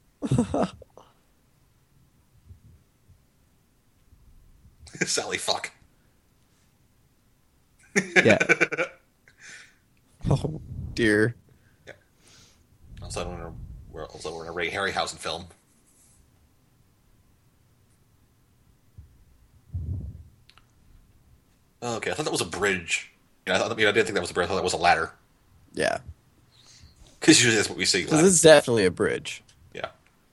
Sally, fuck. Yeah. Oh dear. Yeah. Also, we're in a, we're also we're in a Ray Harryhausen film. Okay, I thought that was a bridge. Yeah, I, thought, I, mean, I didn't think that was a bridge. I thought that was a ladder. Yeah. Because usually that's what we see. Because it's definitely a bridge. Yeah.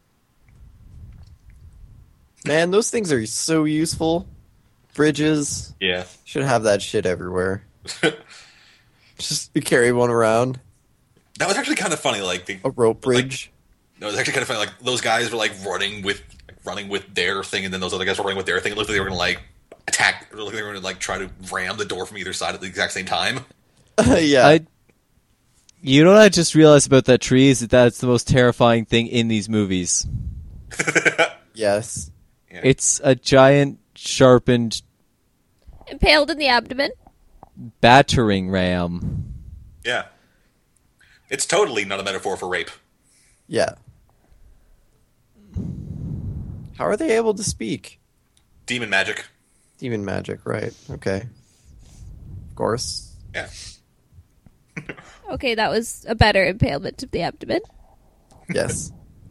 Man, those things are so useful. Bridges. Yeah. Should have that shit everywhere. Just to carry one around. That was actually kind of funny. Like the A rope like, bridge. no, it was actually kind of funny. Like those guys were like running with like, running with their thing, and then those other guys were running with their thing. It looked like they were going to like attack. It looked like they were going to like try to ram the door from either side at the exact same time. Yeah. I, you know what I just realized about that tree is that that's the most terrifying thing in these movies. Yes. Yeah. It's a giant, sharpened, Impaled in the abdomen. battering ram. Yeah. It's totally not a metaphor for rape. Yeah. How are they able to speak? Demon magic. Demon magic, right. Okay. Of course. Yeah. Okay, that was a better impalement of the abdomen. Yes.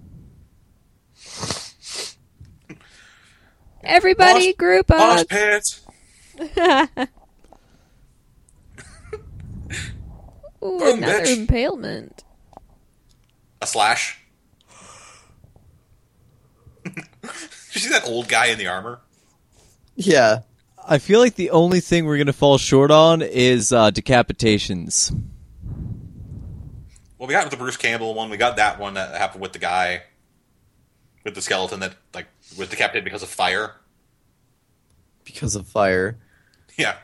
Everybody, Mosh- group Mosh up. pit. Ooh, Boom, another bitch. impalement. A slash. Did you see that old guy in the armor? Yeah. I feel like the only thing we're going to fall short on is uh, decapitations. Well, we got the Bruce Campbell one. We got that one that happened with the guy with the skeleton that like was decapitated because of fire. Because of fire. Yeah.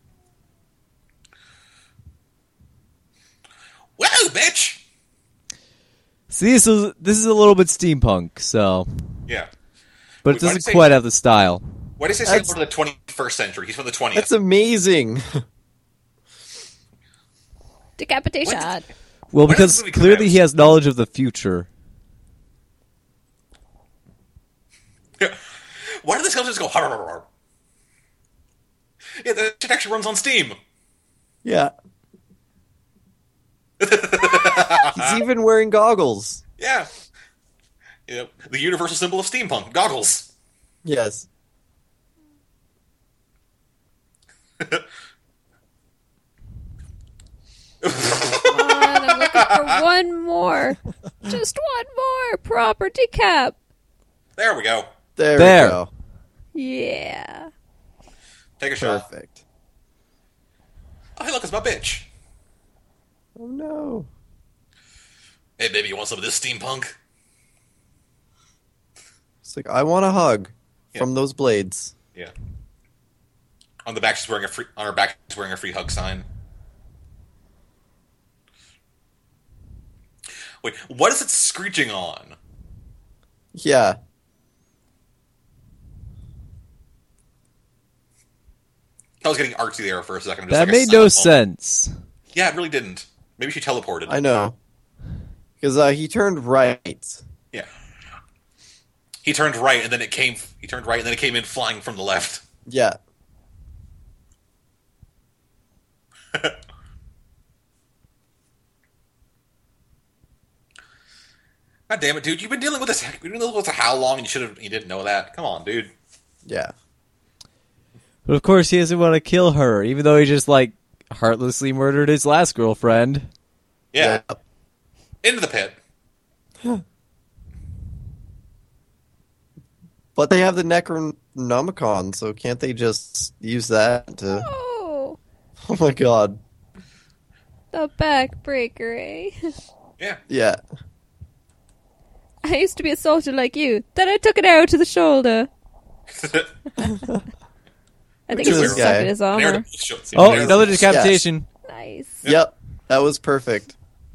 Whoa, bitch! See, this is, this is a little bit steampunk, so... Yeah. But it Wait, why doesn't did they- quite have the style. Why do you say That's- Sailor to the twenty-first century? He's from the twentieth. That's amazing. Decapitation. What? Well, When did because this movie come clearly out? he has knowledge of the future. Why do the skeletons go? Har, har, har, har? Yeah, that shit actually runs on Steam. Yeah. He's even wearing goggles. Yeah. You know, the universal symbol of steampunk, goggles. Yes. Come on, I'm looking for one more. Just one more proper decap. There we go. There, There. we go. Yeah. Take a shot. Perfect. Oh, hey, look, it's my bitch. Oh no. Hey, baby, you want some of this steampunk? It's like, I want a hug Yeah. from those blades. Yeah. On the back, she's wearing a free. On her back, she's wearing a free hug sign. Wait, what is it screeching on? Yeah. I was getting artsy there for a second. Just That like a made no silent moment. sense. Yeah, it really didn't. Maybe she teleported. I know. Because uh, he turned right. Yeah. He turned right, and then it came. He turned right, and then it came in flying from the left. Yeah. God damn it, dude! You've been dealing with this. You've been dealing with this for how long? And you should have. You didn't know that. Come on, dude. Yeah. But of course he doesn't want to kill her, even though he just, like, heartlessly murdered his last girlfriend. Yeah. Yeah. Into the pit. But they have the Necronomicon, so can't they just use that to... Oh, Oh my god. the backbreaker, eh? Yeah. Yeah. I used to be a soldier like you. Then I took an arrow to the shoulder. I think Which he is was this stuck guy? in his An arrow armor. to- show- Oh, an arrow another to- decapitation. Nice. Yep. That was perfect.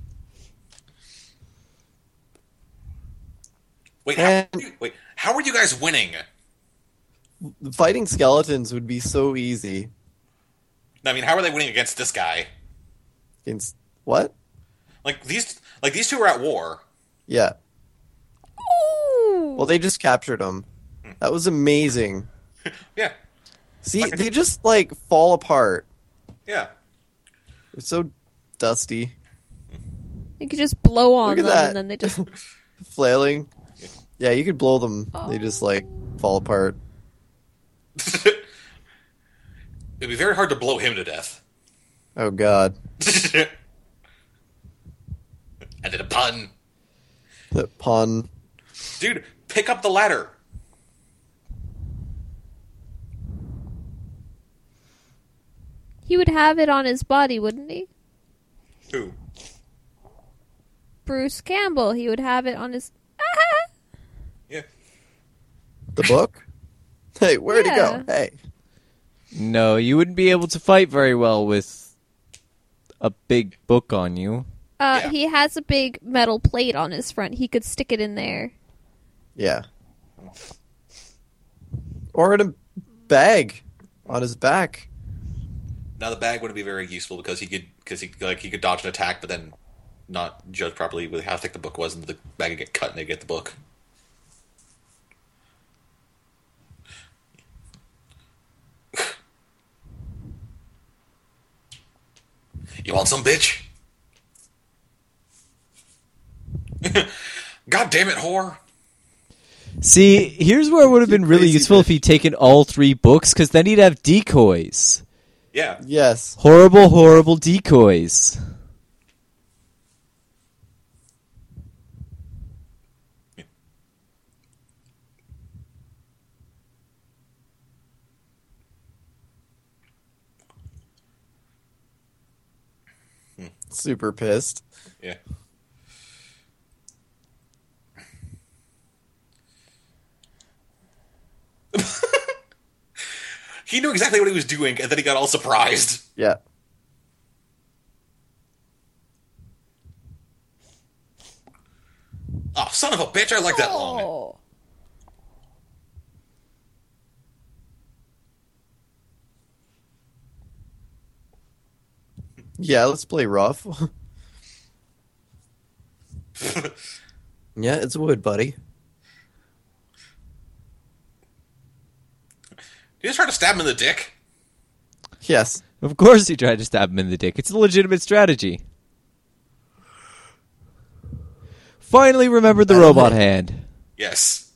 Wait, how, And- wait, how are you guys winning? Fighting skeletons would be so easy. I mean, how are they winning against this guy? Against what? Like these, like these two are at war. Yeah. Ooh. Well, they just captured him. That was amazing. Yeah, See, they just like fall apart. yeah. It's so dusty, You could just blow on Look at them that. and then they just. flailing. Yeah, you could blow them. They just like fall apart. It'd be very hard to blow him to death. Oh God. I did a pun. The pun. Dude, pick up the ladder. He would have it on his body, wouldn't he? Who? Bruce Campbell. He would have it on his. Ah! Yeah. The book? Hey, where'd Yeah. he go? Hey. No, you wouldn't be able to fight very well with a big book on you. Uh, Yeah. He has a big metal plate on his front. He could stick it in there. Yeah. Or in a bag on his back. Now the bag wouldn't be very useful because he could because he like he could dodge an attack, but then not judge properly with how thick the book was, and the bag would get cut, and they get the book. You want some, bitch? God damn it, whore! See, here's where it would have been really Crazy useful if bitch. he'd taken all three books, because then he'd have decoys. Yeah, Yes. Horrible, horrible decoys. Super pissed. yeah. He knew exactly what he was doing, and then he got all surprised. Yeah. Oh, son of a bitch! I like that long. Oh. Yeah, let's play rough. Yeah, it's wood, buddy. You just try to stab him in the dick. Yes. Of course he tried to stab him in the dick. It's a legitimate strategy. Finally remembered the Metal robot hand. hand. Yes,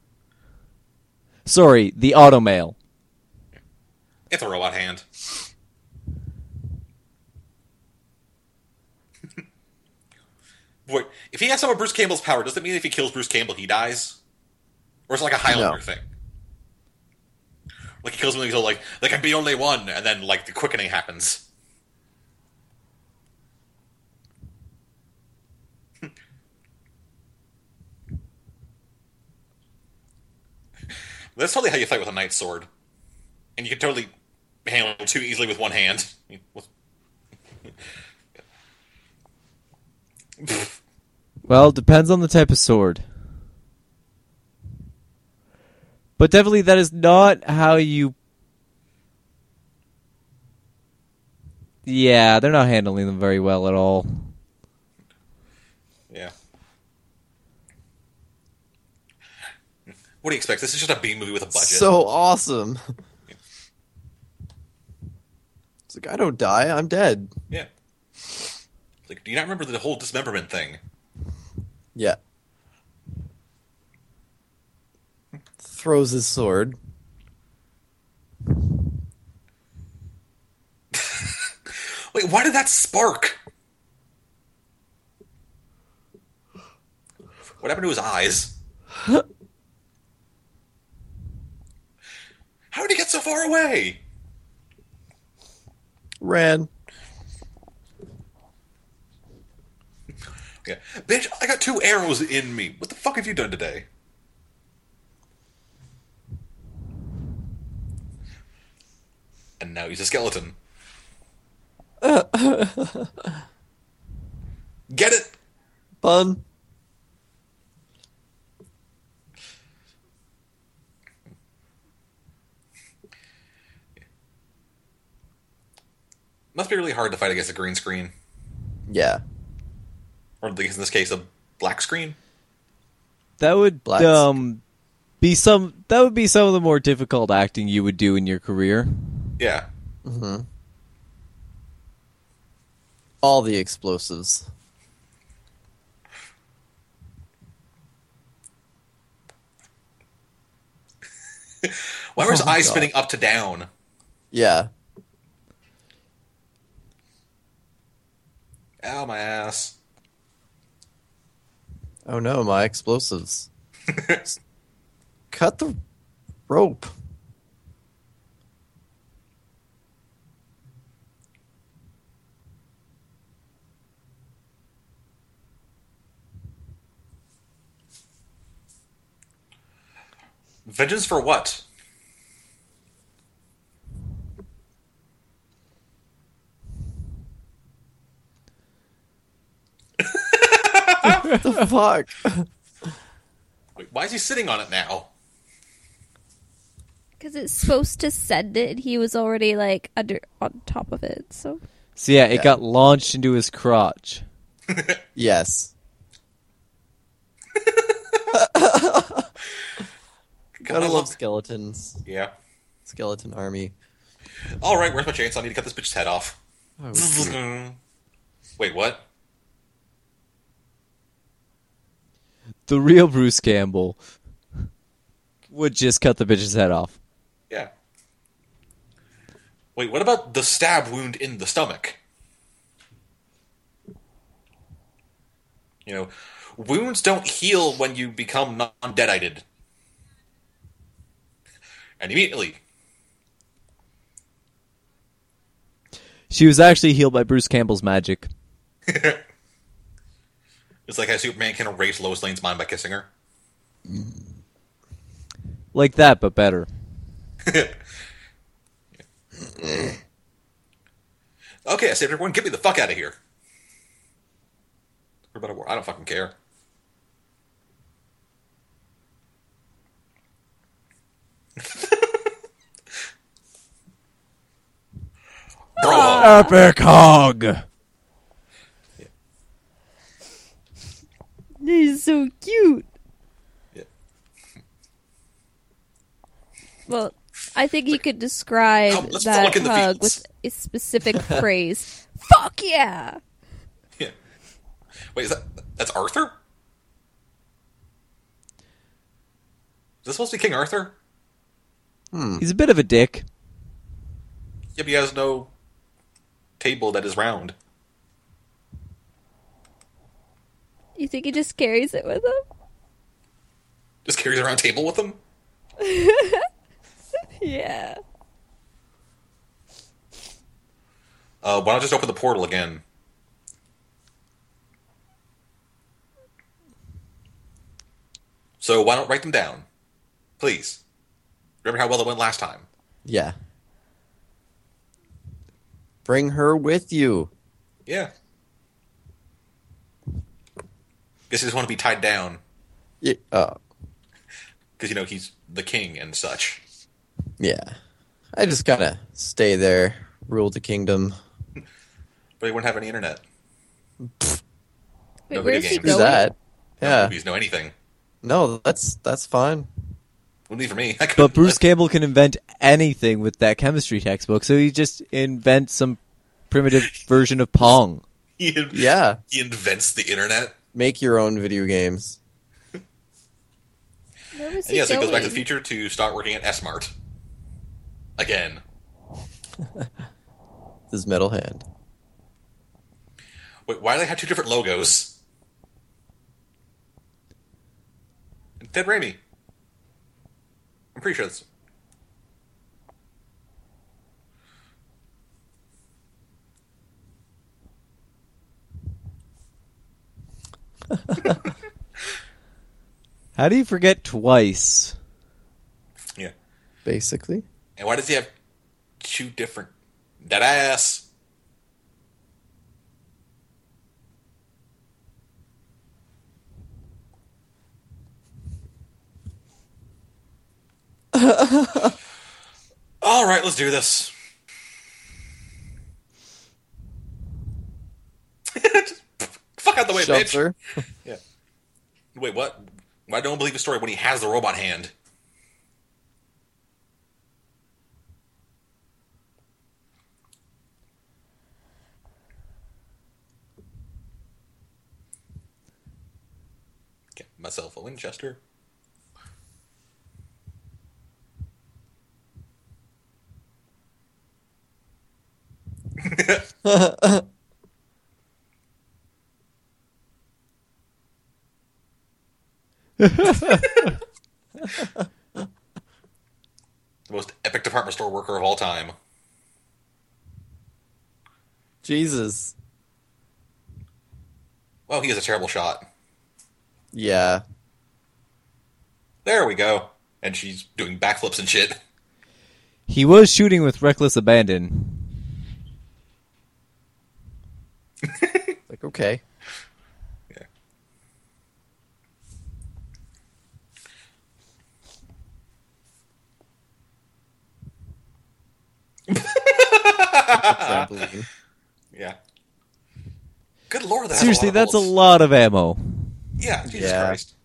Sorry, the automail. it's a robot hand. Boy, if he has some of Bruce Campbell's power, does it mean if he kills Bruce Campbell, he dies? Or is it like a Highlander No. thing? Like he kills him and he's all like, there can be only one, and then like the quickening happens. That's totally how you fight with a knight's sword. And you can totally handle it too easily with one hand. Well, depends on the type of sword. But definitely that is not how you... Yeah, they're not handling them very well at all. Yeah. What do you expect? This is just a B movie with a budget. So awesome. It's like, I don't die, I'm dead. Yeah. It's like, do you not remember the whole dismemberment thing? Yeah. Throws his sword. Wait, why did that spark? What happened to his eyes? How did he get so far away? Ran. Yeah. Bitch, I got two arrows in me. What the fuck have you done today? And now he's a skeleton. Get it? Fun. Must be really hard to fight against a green screen. Yeah. Or in this case, a black screen. That would Black um be some that would be some of the more difficult acting you would do in your career. Yeah. Mm-hmm. All the explosives. Why was Oh, eyes God. spinning up to down? Yeah. Ow, my ass. Oh no, my explosives. Cut the rope. Vengeance for what? The fuck? Wait, why is he sitting on it now? Because it's supposed to send it. He was already like under on top of it. So So yeah, it Yeah. got launched into his crotch. Yes. God, Gotta I love skeletons. Yeah. Skeleton army. All right, where's my chainsaw? I need to cut this bitch's head off. Oh, sweet. Wait, what? The real Bruce Campbell would just cut the bitch's head off. Yeah. Wait, what about the stab wound in the stomach? You know, wounds don't heal when you become non-deadited. And immediately, She was actually healed by Bruce Campbell's magic. it's like how Superman can erase Lois Lane's mind by kissing her. Like that, but better. Okay, I saved everyone. Get me the fuck out of here. We're about to war. I don't fucking care. Bro, Epic hug! he's so cute. Yeah. Well, I think you could describe Come, let's that frolic in the hug fields. with a specific phrase. Fuck yeah! Yeah. Wait, is that that's Arthur? Is this supposed to be King Arthur? He's a bit of a dick. Yep, he has no table that is round. You think he just carries it with him? Just carries around a table with him. Yeah. Uh, why not just open the portal again? So why not write them down? Please. Remember how well it went last time. Yeah. Bring her with you. Yeah. Guess he just want to be tied down. Yeah. Oh, Because, you know, he's the king and such. yeah. I just gotta stay there, rule the kingdom. But he wouldn't have any internet. Wait, No where's video he games. Do going? that. No Yeah. movies, no anything. No, that's that's fine. Wouldn't be for me. I But couldn't- Bruce Campbell can invent anything with that chemistry textbook, so he just invents some primitive version of Pong. he, Yeah. he invents the internet. Make your own video games. Where was And he yeah, so he goes back to the going? future to start working at S-Mart. Again. His metal hand. Wait, why do they have two different logos? Ted Raimi. I'm pretty sure that's... How do you forget twice? Yeah. Basically. And why does he have two different... That ass. All right, let's do this. way, shoves bitch. her. Yeah. Wait, what? Why don't believe the story when he has the robot hand? Get myself a Winchester. The most epic department store worker of all time. Jesus. Well, he has a terrible shot. Yeah. There we go. And she's doing backflips and shit. He was shooting with reckless abandon. Like, okay. Yeah. Trampoline. Yeah. Good lord, that's Seriously, a lot of that's a bullets. lot of ammo. Yeah, Jesus Yeah. Christ.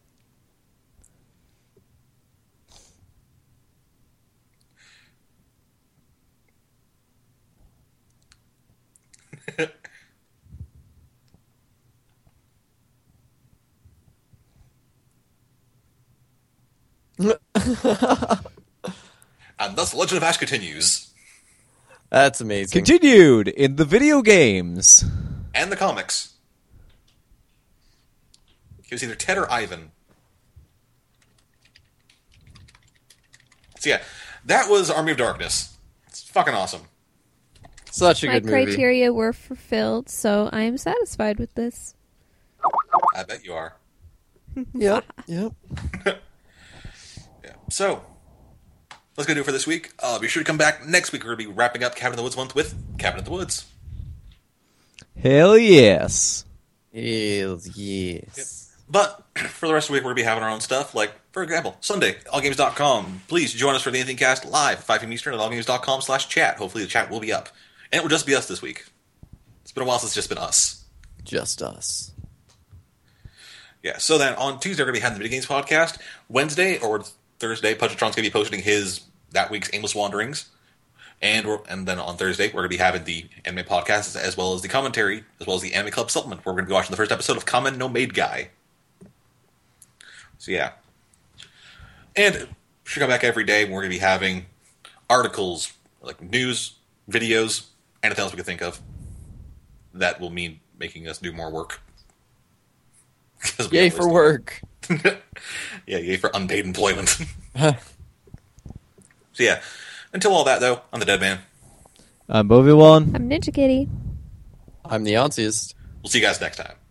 And thus, the Legend of Ash continues. That's amazing. Continued in the video games. And the comics. He was either Ted or Ivan. So yeah, that was Army of Darkness. It's fucking awesome. Such a My good movie. criteria were fulfilled, so I am satisfied with this. I bet you are. Yep. Yep. Yeah. So, let's go do it for this week. Uh, be sure to come back next week. We're going to be wrapping up Cabin in the Woods month with Cabin in the Woods. Hell yes. Yes. Yes. But for the rest of the week, we're going to be having our own stuff. Like, for example, Sunday, all games dot com. Please join us for the Anything Cast live at five p.m. Eastern at all games dot com slash chat. Hopefully the chat will be up. And it will just be us this week. It's been a while since it's just been us. Just us. Yeah, so then on Tuesday, we're going to be having the Video Games Podcast. Wednesday or Thursday, Pudgetron's going to be posting his that week's Aimless Wanderings. And we're, and then on Thursday, we're going to be having the Anime Podcast as well as the commentary, as well as the Anime Club Supplement, where we're going to be watching the first episode of Kamen no Maid Guy. So yeah. And we should come back every day when we're going to be having articles, like news, videos, anything else we can think of that will mean making us do more work. 'Cause we Yay always for do. work. Yeah, yay for unpaid employment. So yeah, until all that though, I'm the Dead Man. I'm Boviwan. I'm Ninja Kitty. I'm the auntiest. We'll see you guys next time.